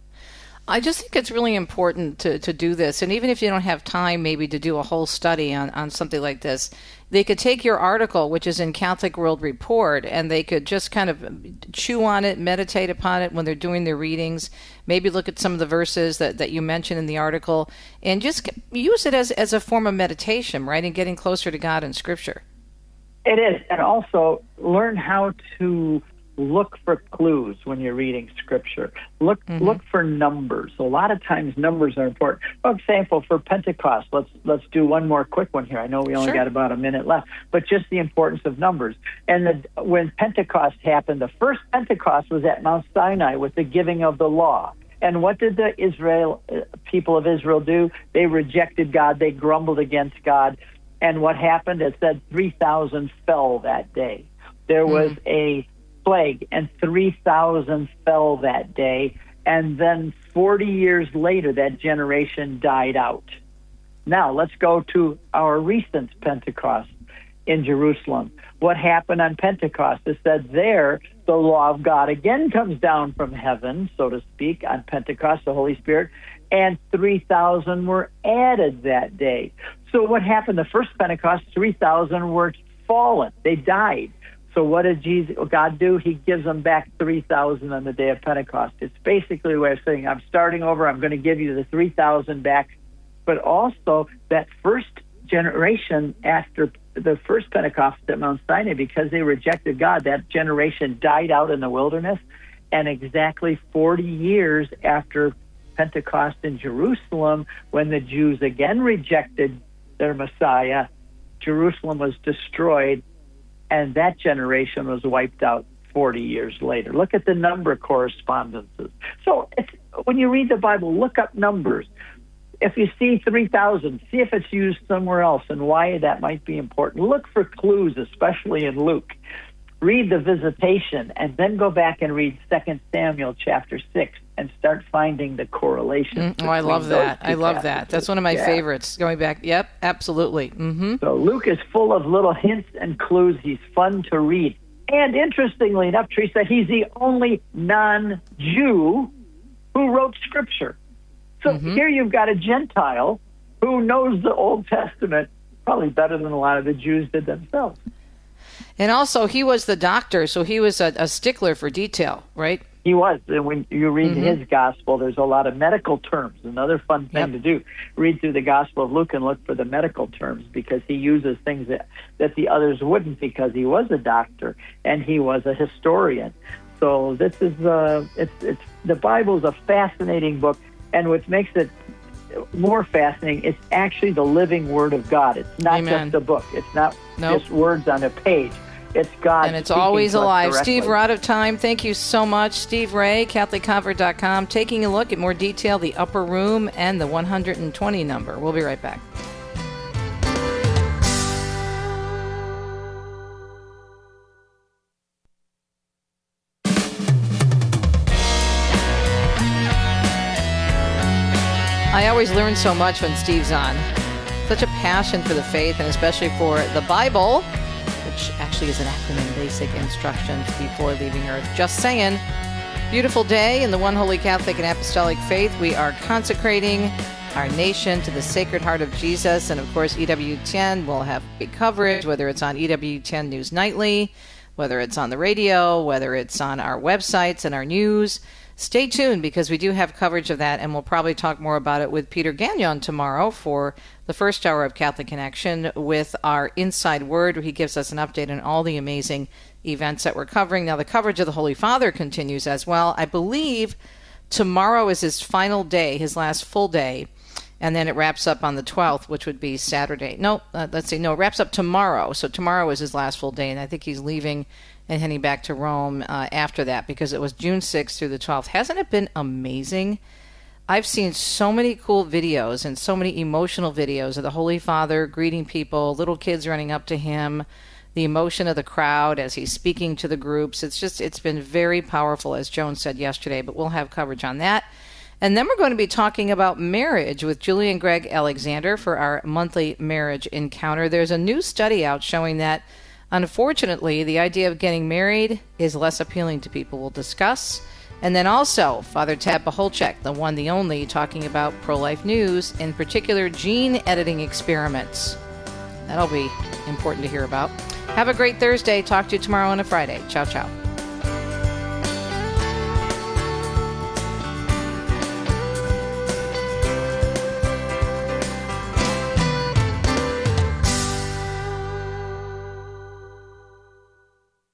I just think it's really important to, to do this. And even if you don't have time maybe to do a whole study on, on something like this, they could take your article, which is in Catholic World Report, and they could just kind of chew on it, meditate upon it when they're doing their readings, maybe look at some of the verses that, that you mentioned in the article, and just use it as, as a form of meditation, right, and getting closer to God in Scripture.
It is. And also learn how to look for clues when you're reading Scripture. Look mm-hmm. look for numbers. A lot of times numbers are important. For example, for Pentecost, let's let's do one more quick one here. I know we only
sure.
got about a minute left, but just the importance of numbers. And the, when Pentecost happened, the first Pentecost was at Mount Sinai with the giving of the law. And what did the Israel uh, people of Israel do? They rejected God. They grumbled against God. And what happened? It said three thousand fell that day. There was mm. a plague, and three thousand fell that day, and then forty years later that generation died out. Now let's go to our recent Pentecost in Jerusalem. What happened on Pentecost is that there the law of God again comes down from heaven, so to speak, on Pentecost, the Holy Spirit, and three thousand were added that day. So what happened? The first Pentecost, three thousand were fallen. They died. So what did Jesus, God do? He gives them back three thousand on the day of Pentecost. It's basically a way of saying, I'm starting over. I'm going to give you the three thousand back. But also that first generation after the first Pentecost at Mount Sinai, because they rejected God, that generation died out in the wilderness. And exactly forty years after Pentecost in Jerusalem, when the Jews again rejected their Messiah, Jerusalem was destroyed, and that generation was wiped out forty years later. Look at the number of correspondences. So it's, when you read the Bible, look up numbers. If you see three thousand, see if it's used somewhere else and why that might be important. Look for clues, especially in Luke. Read the visitation, and then go back and read Second Samuel chapter six and start finding the correlation.
Mm, oh, I love that. I love that. That's one of my yeah. favorites. Going back, yep, absolutely. Mm-hmm.
So Luke is full of little hints and clues. He's fun to read. And interestingly enough, Teresa, he's the only non-Jew who wrote Scripture. So mm-hmm. here you've got a Gentile who knows the Old Testament probably better than a lot of the Jews did themselves.
And also, he was the doctor, so he was a, a stickler for detail, right?
He was. And when you read
Mm-hmm.
his gospel, there's a lot of medical terms. Another fun thing
Yep.
to do, read through the Gospel of Luke and look for the medical terms, because he uses things that, that the others wouldn't, because he was a doctor and he was a historian. So this is, uh, it's, it's, the Bible is a fascinating book, and what makes it more fascinating, it's actually the living Word of God. It's not
Amen.
just a book. It's not
Nope.
just words on a page. It's God.
And it's
speaking
always
to us
alive.
directly.
Steve, we're out of time. Thank you so much. Steve Ray, Catholic Convert dot com, taking a look at more detail, the upper room and the one hundred twenty number. We'll be right back. I always learn so much when Steve's on. Such a passion for the faith, and especially for the Bible, which actually is an acronym, Basic Instructions Before Leaving Earth. Just saying. Beautiful day in the one holy Catholic and Apostolic faith. We are consecrating our nation to the Sacred Heart of Jesus. And of course, E W ten will have big coverage, whether it's on E W ten News Nightly, whether it's on the radio, whether it's on our websites and our news. Stay tuned, because we do have coverage of that, and we'll probably talk more about it with Peter Gagnon tomorrow for the first hour of Catholic Connection with our Inside Word, where he gives us an update on all the amazing events that we're covering. Now, the coverage of the Holy Father continues as well. I believe tomorrow is his final day, his last full day, and then it wraps up on the twelfth, which would be Saturday. No, uh, let's see, no, it wraps up tomorrow. So tomorrow is his last full day, and I think he's leaving and heading back to Rome uh, after that, because it was June sixth through the twelfth. Hasn't it been amazing? I've seen so many cool videos and so many emotional videos of the Holy Father greeting people, little kids running up to him, the emotion of the crowd as he's speaking to the groups. It's just, it's been very powerful, as Joan said yesterday, but we'll have coverage on that. And then we're going to be talking about marriage with Julie and Greg Alexander for our monthly marriage encounter. There's a new study out showing that, unfortunately, the idea of getting married is less appealing to people. We'll discuss. And then also, Father Tab Baholchek, the one, the only, talking about pro-life news, in particular gene editing experiments. That'll be important to hear about. Have a great Thursday. Talk to you tomorrow on a Friday. Ciao, ciao.